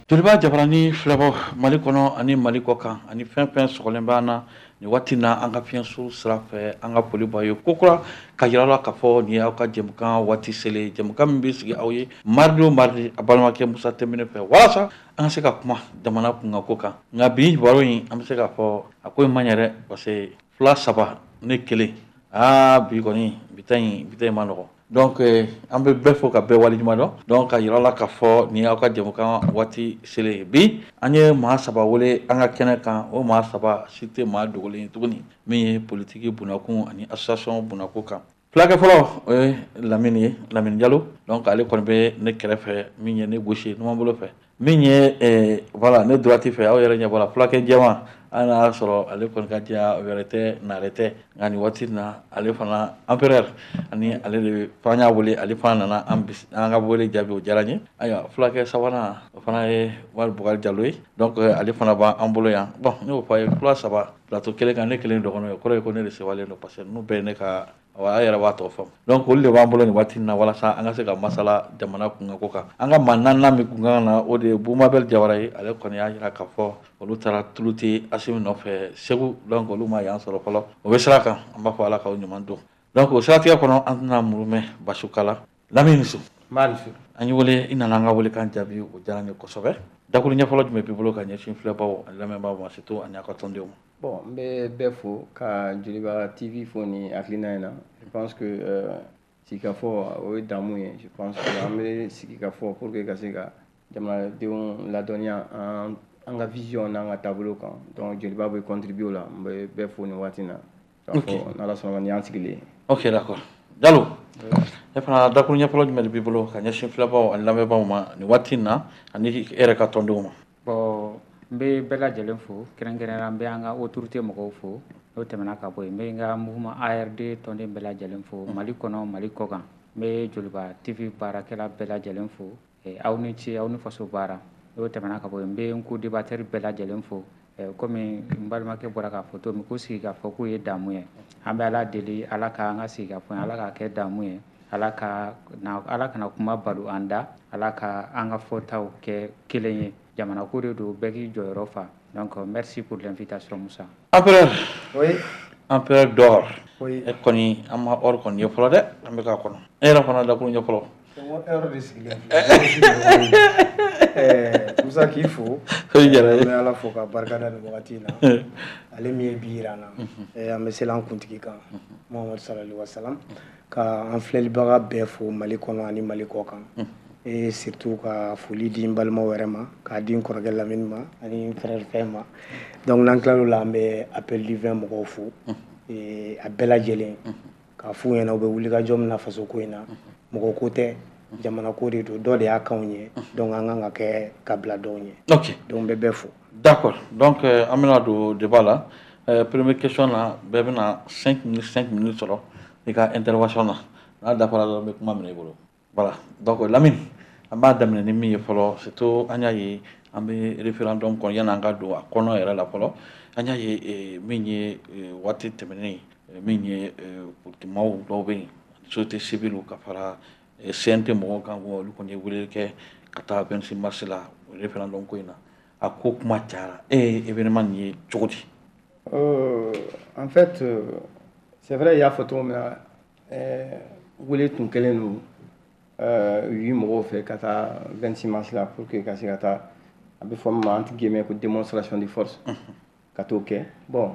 Joliba Jabarani filɛbɔ Mali kɔnɔ ani Mali kɔ kan ani fɛn fɛn sɔgɔlen b'an na nin waati na an ka fiɲɛso sira fɛ an ka foli b'aw ye kokura ka yira la k'a fɔ nin y'aw ka jɛmukan waati selen jɛmukan min bɛ sigi aw ye mardi o mardi a balimakɛ Musa Tɛmɛne fɛ walasa an ka se ka kuma jamana kunkanko kan nka bi baro in an bɛ se k'a fɔ a ko in man ɲɛ dɛ parce que 2 3 ne 1 bi kɔni bi ta in ma nɔgɔn donc an bɛ bɛɛ fo ka bɛɛ waleɲuman dɔn donc ka yira la k'a fɔ nin y'aw ka jɛmukan waati selen bi an ye maa 3 wele an ka kɛnɛ kan o maa 3 si tɛ maa dogolen ye tuguni min ye politiki bunakun ani association bunako kan fulakɛ fɔlɔ o ye Lamini ye Lamini Jalo donc ale kɔni bɛ ne kɛrɛfɛ min ye ne gosi numan bolo fɛ min ye voilà ne droite fɛ aw yɛrɛ ɲɛ b'a la fulakɛ jɛman hali n'a y'a sɔrɔ ale kɔni ka diya o yɛrɛ tɛ nare tɛ nka nin waati na ale fana empereur ani ale de fana y'a wele ale fana nana an ka wele jaabi o diyara n ye ayiwa fulakɛ sabanan o fana ye Wari Bukari Jalo ye donc ale fana b'an bolo yan bon ne y'o fɔ a ye 3 3 plateau kelen kan ne kelen dɔgɔnin ye o kɔrɔ ye ko ne de sewalen don parce que ninnu bɛɛ ye ne ka a yɛrɛ b'a tɔgɔ faamu donc olu de b'an bolo nin waati in na walasa an ka se ka masala jamana kunkanko kan an ka maa 4nan min kunkan na o de ye Bumabel Jawara ye ale kɔni y'a jira k'a fɔ olu taara Tuluti Asimi nɔfɛ Segu donc olu ma yan sɔrɔ fɔlɔ o bɛ sira kan an b'a fɔ Ala k'aw ɲuman don donc o siratigɛ kɔnɔ an tɛna muru mɛn Basukala Lamini Su an ye wele i nana an ka welekan jaabi o diyara n ye kosɛbɛ dakuru ɲɛfɔlɔ jumɛn b'i bolo ka ɲɛsin filɛbaw ani lamɛnbaaw ma surtout ani aw ka tɔndenw ma. Bon, n bɛ bɛɛ fo ka Joliba TV fo ni hakilina in na je pense que sigikafɔ o ye damu ye je pense que an bɛ sigi ka fɔ pour que ka se ka jamanadenw ladɔnniya an ka vision n'an ka taabolo kan donc Joliba bɛ contribuer o la n bɛ bɛɛ fo nin waati in na k'a fɔ n'Ala sɔnna nin y'an sigilen ye. Ok d'accord Jalo e fana dakuru ɲɛfɔlɔ jumɛn de b'i bolo ka ɲɛsin filɛbaw ani lamɛnbaaw ma nin waati in na ani e yɛrɛ ka tɔndenw ma. Bon n bɛ bɛɛ lajɛlen fo kɛrɛnkɛrɛnnenya n bɛ an ka autorité mɔgɔw fo n'o tɛmɛna ka bɔ yen n bɛ n ka mouvement ARD tɔnden bɛɛ lajɛlen fo Mali kɔnɔ Mali kɔ kan n bɛ Joliba TV baarakɛla bɛɛ lajɛlen fo aw ni ce aw ni faso baara n'o tɛmɛna ka bɔ yen n bɛ n co-débatteur bɛɛ lajɛlen fo komi n balimakɛ bɔra k'a fɔ cogo min ko sigi ka fɔ k'o ye damu ye an bɛ Ala deli Ala k'an ka sigi ka fɔ Ala k'a kɛ damu ye Ala kana kuma balo an da Ala ka an ka fɔtaw kɛ kelen ye jamana ko de don bɛɛ k'i jɔyɔrɔ fa donc merci pour l'invitation Musa. Empereur oui Empereur d'or oui e kɔni an ma or kɔni ye fɔlɔ dɛ an bɛ k'a kɔnɔ e yɛrɛ fana dakuru ɲɛfɔlɔ. heure de sigilen Musa k'i fo n bɛ Ala fo ka barikada nin wagati in na ale min ye bi yira na an bɛ seli an kuntigi kan Muhamadu sallallahu alaihi wasallam ka an filɛlibaga bɛɛ fo Mali kɔnɔ ani Mali kɔ kan surtout ka foli di n balimaw yɛrɛ ma k'a di n kɔrɔkɛ Lamini ma ani n frère fɛn ma donc n'an tilal'o la an bɛ appel divin mɔgɔw fo a bɛɛ lajɛlen k'a f'u ɲɛna u bɛ wulikajɔ min na faso ko in na mɔgɔ ko tɛ jamana ko de don dɔ de y'a kanw ye donc an kan ka kɛ ka bila dɔw ɲɛ ok donc n bɛ bɛɛ fo. d'accord donc an bɛna don débat la première question na bɛɛ bɛna 5 minutes sɔrɔ i ka intervention na n'a dafara dɔrɔn n bɛ kuma minɛ i bolo voilà donc Lamini an b'a daminɛ ni min ye fɔlɔ surtout an y'a ye an bɛ référendum kɔnɔ yan'an ka don a kɔnɔ yɛrɛ la fɔlɔ an y'a ye min ye waati tɛmɛnen min ye politikimaaw dɔw bɛ yen société civile ka fara CNT mɔgɔw kan olu kɔni ye weleli kɛ ka taa 26 mars la référendum ko in na a ko kuma cayara événement nin ye cogo di. En fait c'est vrai i y'a fɔ cogo min na wele tun kɛlen don yu mɔgɔw fɛ ka taa 26 mars la pour que ka se ka taa a bɛ fɔ min ma entre guillemets ko démonstration de force ka t'o kɛ bon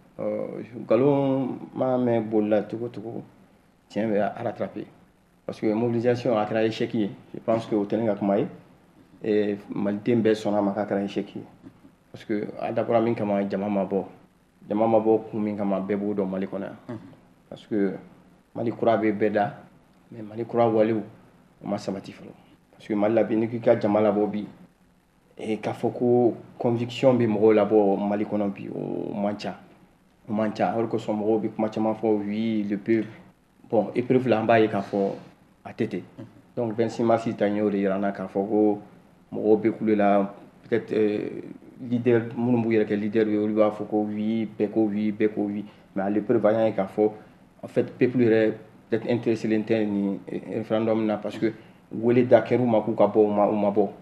nkalon mana mɛn bolila cogo cogo tiɲɛ bɛ a rattraper parce que mobilisation a kɛra échec ye je pense que o tɛ ne ka kuma ye maliden bɛɛ sɔnna a ma k'a kɛra échec ye parce que a dabɔra min kama jama ma bɔ kun min kama bɛɛ b'o dɔn Mali kɔnɔ yan parce que Mali kura bɛ bɛɛ da mais Mali kura walew o ma sabati fɔlɔ parce que Mali la bi n'i k'i ka jama labɔ bi k'a fɔ ko conviction bɛ mɔgɔw labɔ Mali kɔnɔ bi o man ca o de kosɔn mɔgɔw bɛ kuma caman fɔ oui le peuple bon épreuve la an b'a ye k'a fɔ a tɛ ten donc 26 mars ta n y'o de yira n na k'a fɔ ko mɔgɔw bɛ kule la peut-être leader minnu b'u yɛrɛ kɛ leader ye olu b'a fɔ ko oui bɛɛ ko oui mais à l'épreuve an y'a ye k'a fɔ en fait peuple yɛrɛ peut-être intéressé tɛ nin référendum na parce que wele da kɛr'u ma k'u ka bɔ u ma bɔ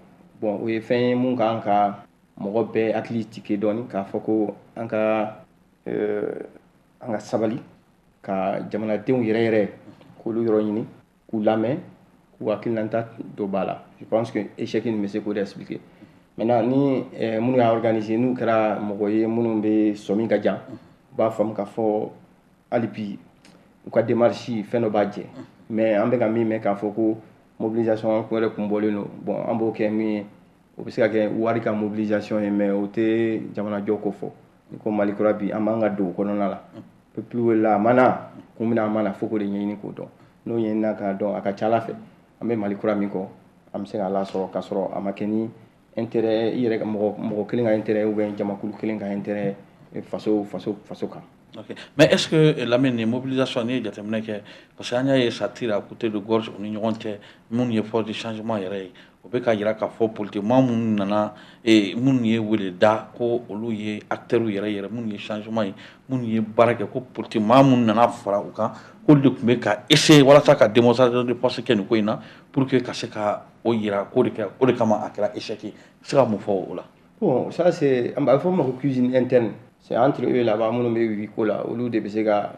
bon o ye fɛn ye mun kan ka mɔgɔ bɛɛ hakili tigɛ dɔɔni k'a fɔ ko an ka sabali ka jamanadenw yɛrɛ yɛrɛ k'olu yɔrɔ ɲini k'u lamɛn k'u hakilinata dɔ b'a la je pense que échec nin bɛ se k'o de expliquer maintenant ni minnu y'a organiser n'u kɛra mɔgɔ ye minnu bɛ sɔmi ka jan u b'a faamu k'a fɔ hali bi u ka démarche fɛn dɔ b'a jɛ mais an bɛ ka min mɛn k'a fɔ ko mobilisation kun yɛrɛ kun bɔlen don bon an b'o kɛ min ye o bɛ se ka kɛ wari ka mobilisation ye mais o tɛ jamanajɔ ko fɔ ni ko Mali kura bi an b'an ka don o kɔnɔna la peuple wele a mana kun bɛna a mana fo k'o de ɲɛɲini k'o dɔn n'o ɲɛɲinina k'a dɔn a ka ca Ala fɛ an bɛ Mali kura min kɔ an bɛ se k'a lasɔrɔ k'a sɔrɔ a ma kɛ ni intérêt i yɛrɛ ka mɔgɔ kelen ka intérêt ou bien jamakulu kelen ka intérêt faso kan. Ok, mais est-ce que la mobilisation ni jateminɛ kɛ parce que an y'a ye ça tire à côté de gorge u ni ɲɔgɔn cɛ minnu ye force de changement yɛrɛ ye o bɛ ka jira k'a fɔ politiquement minnu nana minnu ye wele da ko olu ye acteurs yɛrɛ minnu ye changement ye minnu ye baara kɛ ko politiquement minnu nana fara u kan k'olu de tun bɛ ka essayer walasa ka démonstration de force kɛ nin ko in na pour que ka se ka o jira k'o de kama a kɛra échec ye se ka mun fɔ o la. Bon, ça c'est un peu ma cuisine interne. C'est entre eux là-bas, mon nom est Kola, au lieu de Besega,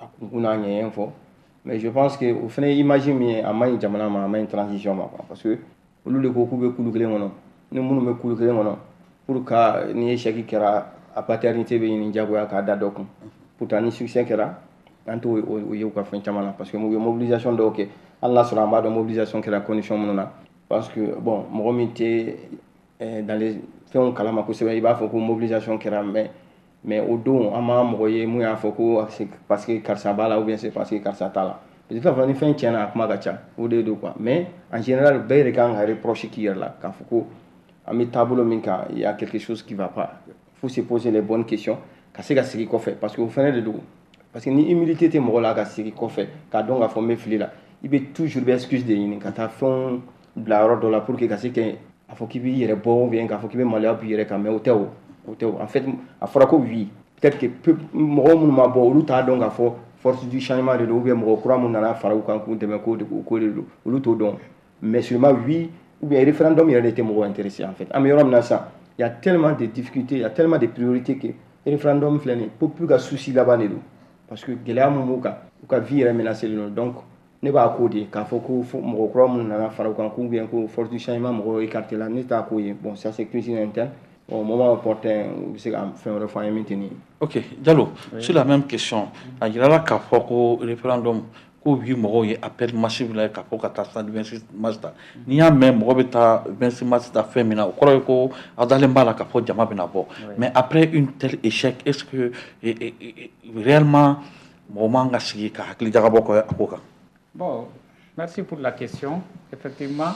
mais je pense que au final, imagine à ma jamana ma transition parce que au lieu de beaucoup de coups de clé, nous me coups de clé pour que ni échec qui a à paternité be ni jagoya ka da dokun pourtant ni succès kera anto o yew ka fen chamala parce que mobilisation do ok Allah sura ma de mobilisation kera condition monona parce que bon mo mité dans les fɛnw kalama kosɛbɛ i b'a fɔ ko mobilisation kɛra mais o don an ma mɔgɔ ye mun y'a fɔ ko parce que karisa b'a la ou bien c'est parce que karisa t'a la parce que ni fɛn tiɲɛna a kuma ka ca o de don quoi mais en général bɛɛ yɛrɛ kan ka reproche k'i yɛrɛ la k'a fɔ ko an bɛ taabolo min kan il y a quelque chose qui va pas faut se poser les bonnes questions ka se ka sigi kɔfɛ parce que o fɛnɛ de don parce que ni humilité tɛ mɔgɔ la ka sigi kɔfɛ k'a dɔn k'a fɔ n bɛ fili la i bɛ toujours bɛ excuse de ɲini ka taa fɛnw bila yɔrɔ dɔ la pour que ka se kɛ a fɔ k'i b'i yɛrɛ bɔ ou bien k'a fɔ k'i bɛ maloya b'i yɛrɛ kan mais o tɛ o en fait a fɔra ko oui peut-être que mɔgɔ minnu ma bɔ olu t'a dɔn k'a fɔ force du changement de don ou bien mɔgɔ kura minnu nana fara u kan k'u dɛmɛ ko de don olu t'o dɔn mais seulement oui ou bien référendum yɛrɛ de tɛ mɔgɔ intéressé en fait an bɛ yɔrɔ min na sisan il y a tellement de difficultés il y a tellement de priorités que référendum filɛ nin ye peuple ka souci laban de don parce que gɛlɛya min b'u kan u ka vie yɛrɛ menacé don donc ne b'a ko de k'a fɔ ko mɔgɔ kura minnu nana fara u kan ou bien ko force du changement mɔgɔ écarté la ne t'a ko ye bon ça c'est cuisine interne au moment opportun u bɛ se ka fɛn wɛrɛ fɔ an ye min tɛ nin ye. Ok Diallo sur la même question a jirala k'a fɔ ko référendum ko bi mɔgɔw ye appel massif la k'a fɔ ka taa 26 mars ta n'i y'a mɛn mɔgɔ bɛ taa 26 mars ta fɛn min na o kɔrɔ ye ko a dalen b'a la k'a fɔ jama bɛna bɔ mais après une telle échec est-ce que réellement mɔgɔ man ka sigi ka hakili jagabɔ kɛ a ko kan. Bon, merci pour la question. Effectivement,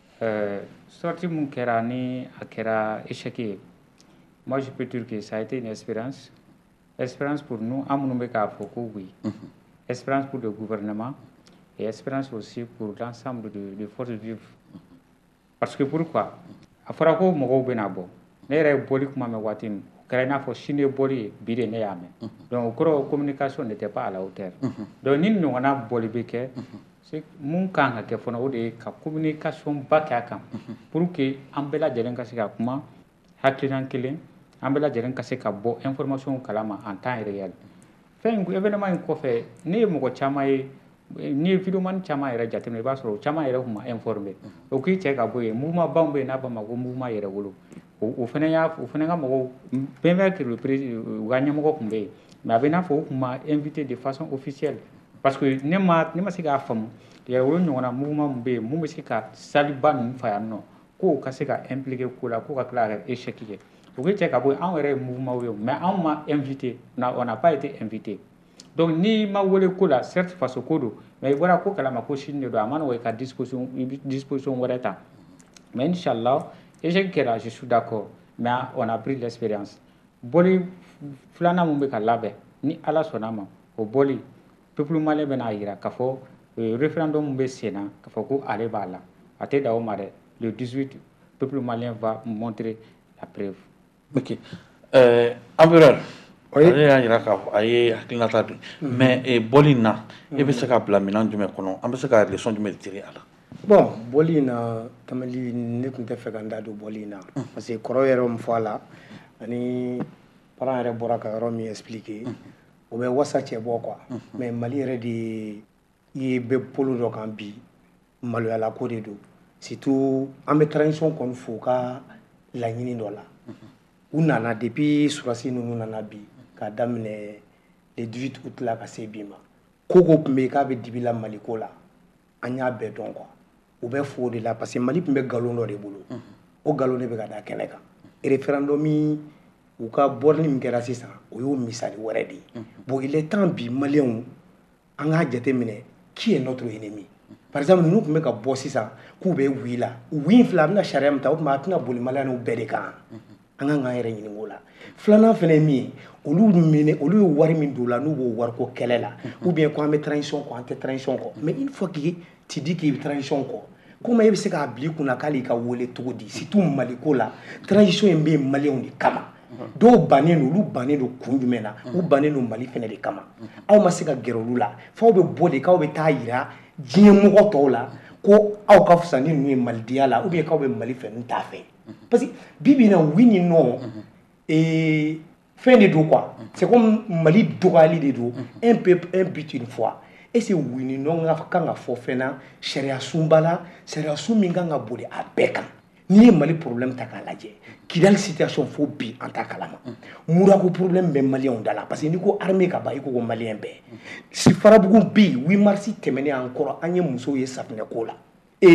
sorti mon kera ni a kera échec. Moi, je peux dire que ça a été une espérance. Espérance pour nous, à mon oui. Espérance pour le gouvernement et espérance aussi pour l'ensemble des forces vives. Parce que pourquoi? A fɔra ko mɔgɔw bɛna bɔ. Ne yɛrɛ boli kuma mɛn waati min o kɛra i n'a fɔ sini boli ye bi de ne y'a mɛn. Donc o kɔrɔ communication n'était pas à la hauteur. Donc ni ɲɔgɔnna boli bɛ kɛ mun kan ka kɛ fana o de ye ka communication ba kɛ a kan pour que an bɛɛ lajɛlen ka se ka kuma hakilina kelen an bɛɛ lajɛlen ka se ka bɔ information kalama en temps réel. Fɛn événement in kɔfɛ ne ye mɔgɔ caman ye ni ye vidéoman caman yɛrɛ jateminɛ i b'a sɔrɔ o caman yɛrɛ tun ma informé o k'i cɛ ka bɔ yen mouvement baw bɛ yen n'a b'a ma ko mouvement yɛrɛ wolo o fana ka mɔgɔw bien vrai que le président u ka ɲɛmɔgɔ tun bɛ yen mais a bɛ n'a fɔ u tun ma invité de façon officielle parce que ne ma se k'a faamu yɛrɛ ɲɔgɔnna mouvement min bɛ yen mun bɛ se ka saliba ninnu fa yan nɔ k'o ka se ka impliqué ko la k'o ka tila ka échec kɛ o k'i cɛ ka bɔ yen anw yɛrɛ ye mouvement ye mais anw ma invité on n'a pas été invité. Donc ni ma wele ko la certes faso ko do mais i bɔra ko kalama ko sini de do a ma nɔgɔ i ka disposition wɛrɛ ta mais inchallah échec kɛra je suis d'accord mais on a pris l'expérience boli filanan mun bɛ ka labɛn ni ala sɔnna ma o boli peuple malien bɛna jira k'a fɔ référendum mun bɛ sen na k'a fɔ ko ale b'a la a tɛ dan o ma dɛ le 18 peuple malien va montrer la preuve. Ok Empereur ale y'a jira k'a fɔ a ye hakilinata don mais bɔli in na e bɛ se ka bila minɛn jumɛn kɔnɔ an bɛ se ka leçon jumɛn de tirer a la. Bon, boli na tamali ne tun tɛ fɛ ka n da don boli na parce que kɔrɔ yɛrɛ min fɔ a la ani parent yɛrɛ bɔra ka yɔrɔ min expliquer o bɛ wasa cɛ bɔ quoi mais Mali yɛrɛ de ye bɛ polo dɔ kan bi maloyala ko de don surtout an bɛ transition kɔni fo ka laɲini dɔ la u nana depuis surasi ninnu nana bi k'a daminɛ le 18 août la ka se bi ma ko ko tun bɛ yen k'a bɛ dibi la Mali ko la an y'a bɛɛ dɔn quoi u bɛ fo de la parce que Mali tun bɛ nkalon dɔ de bolo o nkalon de bɛ ka da kɛnɛ kan référendum u ka bɔrni min kɛra sisan o y'o misali wɛrɛ de ye bon il est temps bi maliyɛnw an k'a jateminɛ qui est notre ennemi par exemple ninnu tun bɛ ka bɔ sisan k'u bɛ wi la wi in filɛ a bɛna sariya min ta o tuma a tɛna boli maliyɛnw bɛɛ de kan an kan k'an yɛrɛ ɲininka o la filanan fana ye min ye olu ye wari min don o la n'u b'o wariko kɛlɛ la ou bien ko an bɛ transition kɔ an tɛ transition kɔ mais une fois que tu dis k'i bɛ transition kɔ comment e bɛ se k'a bila i kunna k'ale ka wele cogo di surtout Maliko la transition in bɛ yen maliyɛnw de kama dɔw bannen don olu bannen don kun jumɛn na u bannen don Mali fɛnɛ de kama aw ma se ka gɛrɛ olu la f'aw bɛ bɔ de k'aw bɛ taa yira diɲɛ mɔgɔ tɔw la ko aw ka fisa ni ninnu ye malidenya la ou bien k'aw bɛ Mali fɛ ninnu t'a fɛ parce que bi bi in na oui ni non fɛn de don quoi c'est comme Mali dɔgɔyali de don un peuple un but une fois et c'est oui ni non kan ka fɔ fɛn na sariya sunba la sariya sun min kan ka boli a bɛɛ kan n'i ye Mali problème ta k'a lajɛ Kidal situation fo bi an t'a kalama Mourago problème bɛ maliyɛnw da la parce que n'i ko armée ka ban i ko maliyɛn bɛɛ si Farabugu bi 8 mars tɛmɛnen an kɔrɔ an ye musow ye safunɛ ko la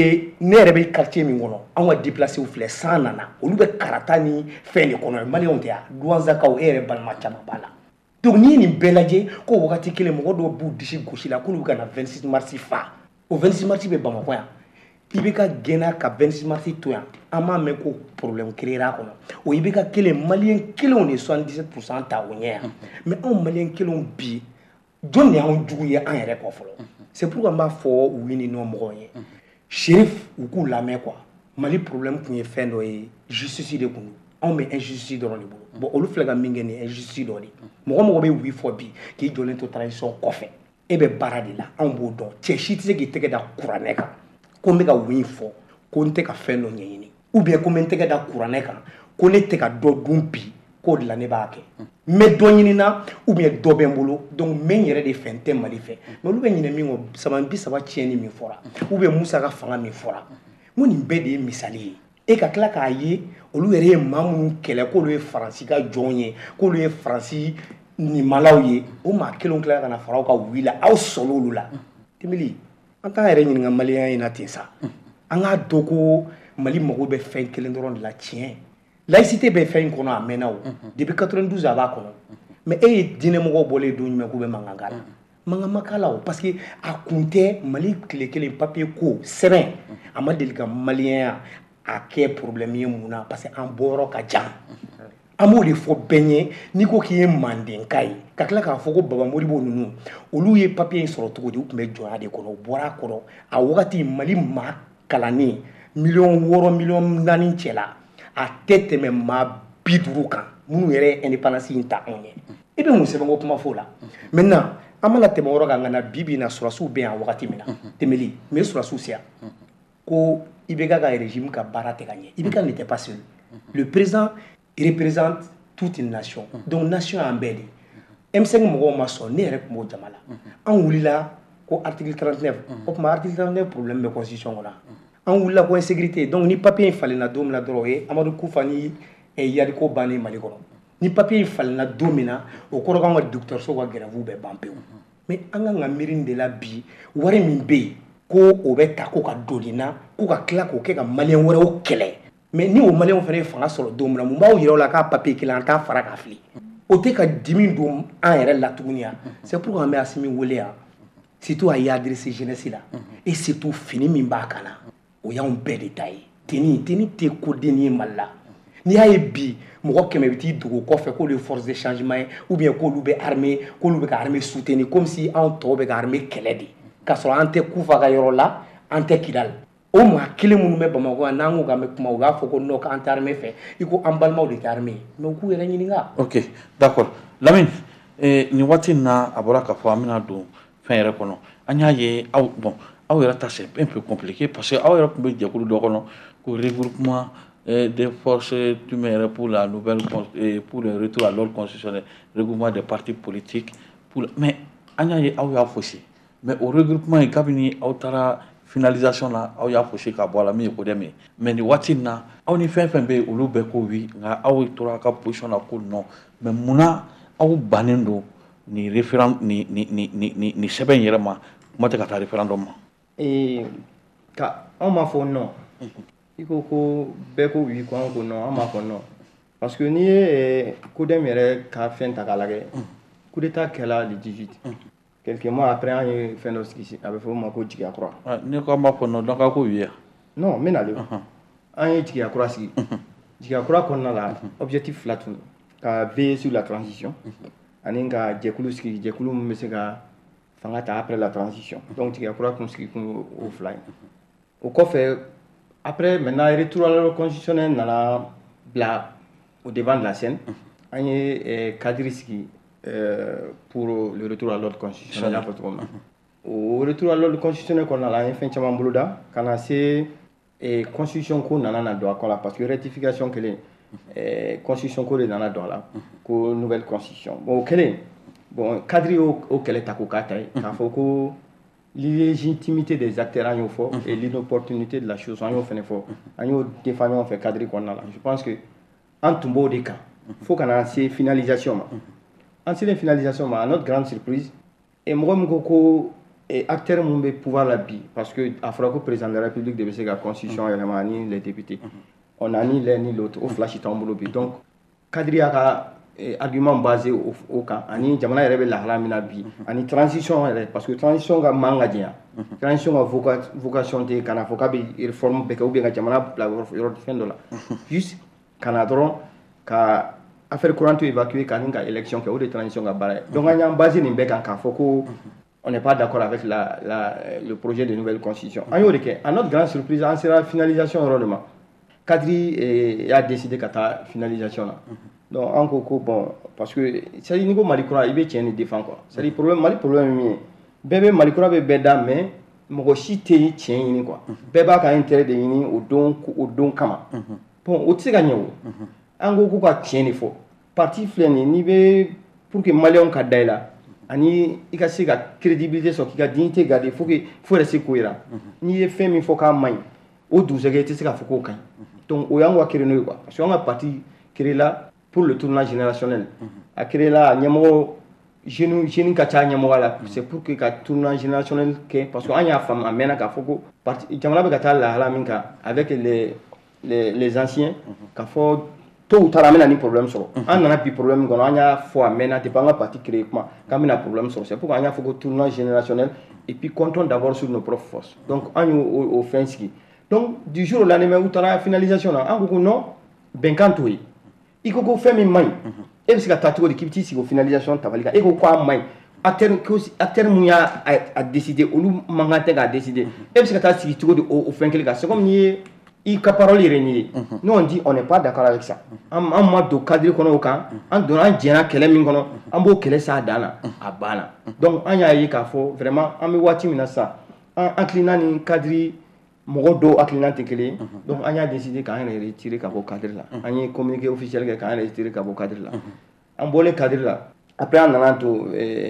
ne yɛrɛ bɛ quartier min kɔnɔ an ka déplacé filɛ san nana olu bɛ karata ni fɛn de kɔnɔ maliyɛnw tɛ yan Douanzakaw e yɛrɛ balima caman b'a la donc n'i ye nin bɛɛ lajɛ ko wagati kelen mɔgɔ dɔw b'u disi gosi la k'olu bɛ ka na 26 mars fa o 26 mars bɛ Bamakɔ yan i bɛ ka gɛnna ka 26 mars to yan an m'a mɛn ko problème créera kɔnɔ o i bɛ ka kelen maliyɛn kelenw de 77% ta o ɲɛ yan mais anw maliyɛn kelenw bi jɔn de y'anw jugu ye an yɛrɛ kɔ fɔlɔ c'est pourquoi n b'a fɔ oui ni non mɔgɔw ye Chérif u k'u lamɛn quoi Mali problème tun ye fɛn dɔ ye justice de kun don anw bɛ injustice dɔrɔn de bolo bon olu filɛ ka min kɛ nin injustice dɔ de mɔgɔ mɔgɔ bɛ oui fɔ bi k'i jɔlen to transition kɔfɛ e bɛ baara de la anw b'o dɔn cɛ si tɛ se k'i tɛgɛ da kuranɛ kan ko n bɛ ka oui fɔ ko n tɛ ka fɛn dɔ ɲɛɲini ou bien ko n bɛ n tɛgɛ da kuranɛ kan ko ne tɛ ka dɔ dun bi k'o de la ne b'a kɛ n bɛ dɔ ɲini na ou bien dɔ bɛ n bolo donc n bɛ n yɛrɛ de fɛ n tɛ Mali fɛ mais olu bɛ ɲinɛ min kɔ sama 30 tiɲɛni min fɔra ou bien Musa ka fanga min fɔra n ko nin bɛɛ de ye misali ye e ka tila k'a ye olu yɛrɛ ye maa minnu kɛlɛ k'olu ye Faransi ka jɔnw ye k'olu ye Faransi nimalaw ye o maa kelenw tila ka na fara aw ka oui la aw sɔnna olu la Tembeli an t'an yɛrɛ ɲininka maliyɛnya in na ten sa an k'a dɔn ko Mali mago bɛ fɛn kelen dɔrɔn de la tiɲɛ laïcité bɛ fɛn in kɔnɔ a mɛnna o depuis 92 a b'a kɔnɔ mais e ye diinɛmɔgɔw bɔlen don jumɛn k'u bɛ mankan k'a la mankan ma k'a la o parce que a kun tɛ Mali tile kelen papier ko sɛbɛn a ma deli ka maliyɛnya a kɛ problème ye mun na parce que an bɔyɔrɔ ka jan an b'o de fɔ bɛɛ ɲɛ n'i ko k'i ye Mandenka ye ka tila k'a fɔ ko Baba Moribo ninnu olu ye papier in sɔrɔ cogo di u tun bɛ jɔnya de kɔnɔ u bɔra a kɔrɔ a wagati Mali maa kalannen 6 millions 4 cɛ la a tɛ tɛmɛ maa 50 kan minnu yɛrɛ indépendance in ta anw ye i bɛ mun sɛbɛnko kuma fɔ o la maintenant an mana tɛmɛ yɔrɔ kan ka na bi bi in na surasiw bɛ yan wagati min na Tembeli mais surasiw siya ko IBK ka régime ka baara tɛ ka ɲɛ IBK n'était pas seul le président représente toute une nation donc nation y'an bɛɛ de M5 mɔgɔw ma sɔn ne yɛrɛ tun b'o jama la an wulila ko article 39 o tuma article 39 problème bɛ constitution kɔnɔ an wulila ko insécurité donc ni papier in falenna don min na dɔrɔn o ye Amadu Kufa ni Yadiko bannen Mali kɔnɔ ni papier in falenna don min na o kɔrɔ k'an ka dɔgɔtɔrɔso ka grève bɛɛ ban pewu mais an kan ka miiri nin de la bi wari min bɛ yen ko o bɛ ta ko ka don nin na ko ka tila k'o kɛ ka maliyɛn wɛrɛw kɛlɛ mais ni o maliyɛnw fana ye fanga sɔrɔ don min na mun b'aw yira o la k'a papier kelen an t'a fara k'a fili o tɛ ka dimi don an yɛrɛ la tuguni yan c'est pourquoi an bɛ Asimi wele yan surtout a y'a adressé jeunesse la et surtout fini min b'a kan na o y'anw bɛɛ de ta ye teni tɛ koden ye Mali la n'i y'a ye bi mɔgɔ 100 bɛ t'i dogo kɔfɛ k'olu ye force de changement ye ou bien k'olu bɛ armée k'olu bɛ ka armée soutenir comme si anw tɔw bɛ ka armée kɛlɛ de k'a sɔrɔ an tɛ Kufa ka yɔrɔ la an tɛ Kidal o maa kelen minnu bɛ Bamakɔ yan n'an ko k'an bɛ kuma u b'a fɔ ko non k'an tɛ armée fɛ i ko an balimaw de tɛ armée ye mais u k'u yɛrɛ ɲininka. ok d'accord Lamine nin waati in na a bɔra k'a fɔ an bɛna don fɛn yɛrɛ kɔnɔ an y'a ye aw bon c'est un peu compliqué parce que aw peut dire que le regroupement des forces pour la nouvelle pour le retour à l'ordre constitutionnel, regroupement des partis politiques mais aw faussé mais au regroupement il cabini autara finalisation là aw y'a faussé ka boire la mi ko demi mais ni watina aw ni fɛn be olu be ko wi nga aw tora ka position la ko non mais muna aw banen do ni référendum ni sɛbɛn yɛrɛ ma kuma tɛ ka taa référendum ma ka on m'a fɔ non il ko bɛɛ ko oui ko an ko non an m'a fɔ non parce que ni ye kodem yɛrɛ ka fɛn ta k'a lajɛ coup d'état kɛla le 18 quelques mois après an ye fɛn dɔ sigi a bɛ fɔ o ma ko jigiya kura ni ko an b'a fɔ non donc a ko oui non n bɛ nale an ye jigiya kura sigi jigiya kura kɔnɔna la objectif fila tun ka veiller sur la transition ani ka jɛkulu sigi jɛkulu min bɛ se ka fanga ta après la transition donc jigiya kura kun sigi kun o fila ye o kɔfɛ après maintenant retour à l'ordre constitutionnel nana bila au devant de la scène an ye cadre sigi pour le retour à l'ordre constitutionnel y'a fɔ cogo min na au retour à l'ordre constitutionnel kɔnɔna la an ye fɛn caman boloda ka na se constitution ko nana na don a kɔ la parce que rectification kelen constitution ko de nana don a la ko nouvelle constitution bon o kelen bon cadre o kɛlɛ ta k'o k'a ta ye k'a fɔ ko l'illégitimité des acteurs an y'o fɔ et l'inopportunité de la chose an y'o fɛnɛ fɔ an y'o défend ɲɔgɔn fɛ cadre kɔnɔna la je pense que an tun b'o de kan fo ka na se finalisation ma an selen finalisation ma à notre grande surprise et mɔgɔ min ko acteur mun bɛ pouvoir la bi parce que a fɔra ko président de la république de bɛ se ka constitution yɛlɛma ni les députés on a ni l'un ni l'autre o fila si t'anw bolo bi donc cadre y'a ka argument basé au kan ani jamana yɛrɛ bɛ lahala min na bi ani transition yɛrɛ parce que transition ka man ka janya transition ka vocation tɛ kana fɔ k'a bɛ réforme bɛɛ kɛ ou bien ka jamana bila yɔrɔ fɛn dɔ la juste kana dɔrɔn ka affaire courante évacuer k'ani ka élection kɛ o de transition ka baara ye donc an y'an basé nin bɛɛ kan k'a fɔ ko on n'est pas d'accord avec le projet de nouvelle constitution an y'o de kɛ à notre grande surprise an sera finalisation yɔrɔ de ma cadre y'a décidé ka taa finalisation na donc an ko bon parce que c'est à dire n'i ko Mali kura i bɛ tiɲɛ de défend quoi c'est à dire problème Mali problème min ye bɛɛ bɛ Mali kura bɛ bɛɛ da mais mɔgɔ si tɛ tiɲɛ ɲini quoi bɛɛ b'a ka intérêt de ɲini o don kama bon o tɛ se ka ɲɛ o an ko ka tiɲɛ de fɔ parti filɛ nin ye n'i bɛ pour que maliyɛnw ka da i la ani i ka se ka crédibilité sɔrɔ k'i ka dignité garder fo yɛrɛ se k'o yira n'i ye fɛn min fɔ k'a man ɲi o dugusɛjɛ i tɛ se k'a fɔ k'o ka ɲi donc o y'an ka créer n'o ye quoi parce que an ka parti créer la pour le tournant générationnel a créé la ɲɛmɔgɔ jeune ka ca ɲɛmɔgɔ la c'est pour que ka tournant générationnel kɛ parce que an y'a faamu a mɛnna k'a fɔ ko jamana bɛ ka taa lahala min kan avec les anciens k'a fɔ tôt ou tard an bɛna ni problème sɔrɔ an nana bi problème min kɔnɔ an y'a fɔ a mɛnna depuis an ka parti créé kuma k'an bɛna problème sɔrɔ c'est pourquoi an y'a fɔ ko tournant générationnel et puis comptons d'abord sur nos propres forces donc an y'o fɛn sigi donc du jour au lendemain u taara finalisation na an ko non bɛnkan t'o ye i ko fɛn min man ɲi e bɛ se ka taa cogo di k'i bɛ t'i sigi o finalisation tabali kan e ko a man ɲi acteur mun y'a décider olu man kan tɛ k'a décider e bɛ se ka taa sigi cogo di o fɛn kelen kan c'est comme n'i ye i ka parole yɛrɛ nin ye nous on dit on n'est pas d'accord avec ça an ma don cadre kɔnɔ o kan an donna an jɛnna kɛlɛ min kɔnɔ an b'o kɛlɛ s'a dan na a banna donc an y'a ye k'a fɔ vraiment an bɛ waati min na sisan an hakilina ni cadre mɔgɔ dɔw hakilina tɛ kelen ye donc an y'a décidé k'an yɛrɛ retirer ka bɔ cadre la an ye communiqué officiel kɛ k'an yɛrɛ retirer ka bɔ cadre la an bɔlen cadre la après an nana to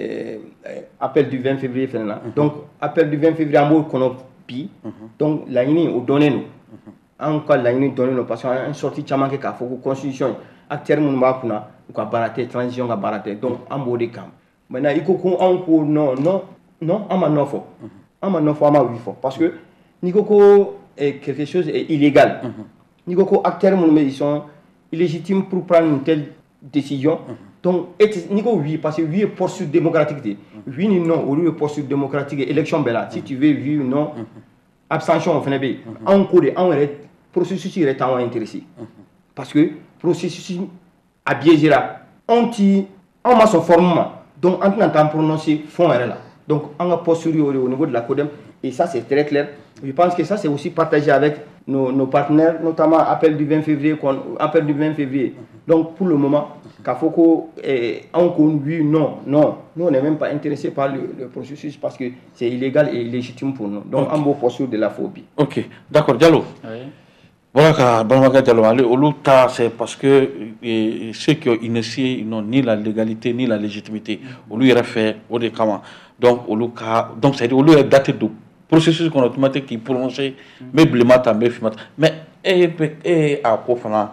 appel du 20 février fɛnɛ na donc appel du 20 février an b'o kɔnɔ bi donc laɲini o dɔnnen don an ka laɲini dɔnnen don parce que an sorti caman kɛ k'a fɔ ko constitution acteur minnu b'a kunna u ka baara tɛ transition ka baara tɛ donc an b'o de kan maintenant i ko anw ko non an ma non fɔ an ma oui fɔ parce que n'i ko quelque chose est illégal n'i ko acteurs minnu bɛ ils sont illégitimes pour prendre une telle décision donc n'i ko oui parce que oui ye posture démocratique de oui ni non olu ye posture démocratique ye élection bɛɛ la si tu veux oui ou non abstention o fana bɛ yen anw ko de anw yɛrɛ processus yɛrɛ t'anw intéressé parce que processus a biaisé la anw ma sɔn forme ma donc an tɛna t'an prononcer fond yɛrɛ la donc an ka posture ye o de au niveau de la CODEM et ça c'est très clair je pense que ça c'est aussi partagé avec nos partenaires notamment appel du 20 février donc pour le moment Kafoko, oui, non. Nous, on n'est même pas intéressé par le processus parce que c'est illégal et illégitime pour nous. Donc, en beau posture de la phobie. Ok, d'accord, Diallo. Oui. Voilà, Diallo, c'est parce que ceux qui ont initié n'ont ni la légalité ni la légitimité. Lui, il a fait, donc, c'est-à-dire, au lieu de dater de processus qu'on a automatique qui prononcé, mais blémata, mais, à quoi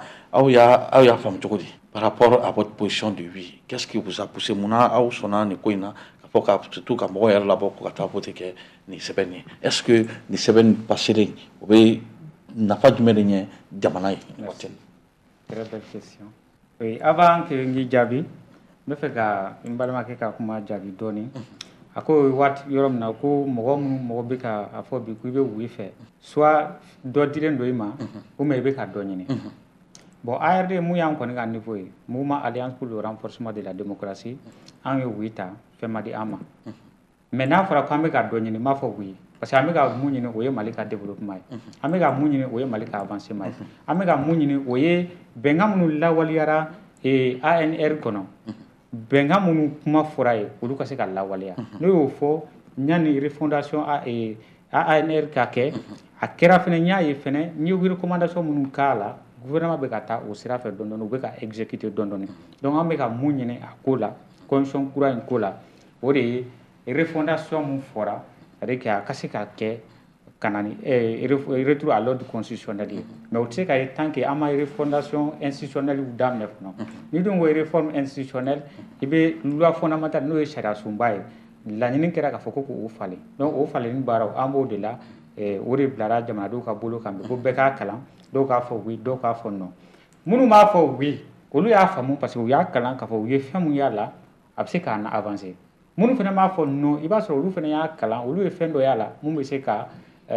par rapport à votre position de vie, qu'est-ce qui vous a poussé surtout quand vous avez voté est-ce que ni seben passé n'a pas du médecin Jamanaï? Très belle question. Oui, avant que nous jabi, me fait que m'balama ka kuma jabi doni. Ako wat yorom na ko mo be ka afo bi ku be wi fe. Soit do diren do ima, ou me be ka doni ni. Bon, ARD mu yang ko nga niveau mouvement Alliance pour le renforcement de la démocratie en wita fait madi ama. Maintenant fara ko me ka doni ni ma fo wi. Parce que amega munyini oye malika développement amega munyini oye malika avancement amega munyini oye benga munu lawaliara e ANR kono benga munu kuma foraye olu ka se ka lawalia no yo fo nyani refondation ANR ka ke a kera fene nya ye fene ni recommandation munu kala gouvernement be ka ta o sira fe don don o be ka exécuter don don donc amega munyini akola constitution kura en kola o de refondation mun fora avec à casser quelqu'un canani retour à l'ordre constitutionnel mais au sais qu'il tant que ama refondation institutionnelle ou dame neuf non ni donc une réforme institutionnelle et bien loi fondamentale nous est charia sumbaye la ni kera ka foko ko fale donc o fale ni baraw ambo de la o re blara jamana do ka bolo kambe bo be ka kalan do ka fo oui do ka fo non munu ma fo oui ko lu ya famu parce que ya kalan ka fo oui famu ya la abse ka na avancer munu fana ma fo no iba so olu fana ya kalan olu e fendo ya la mun be se ka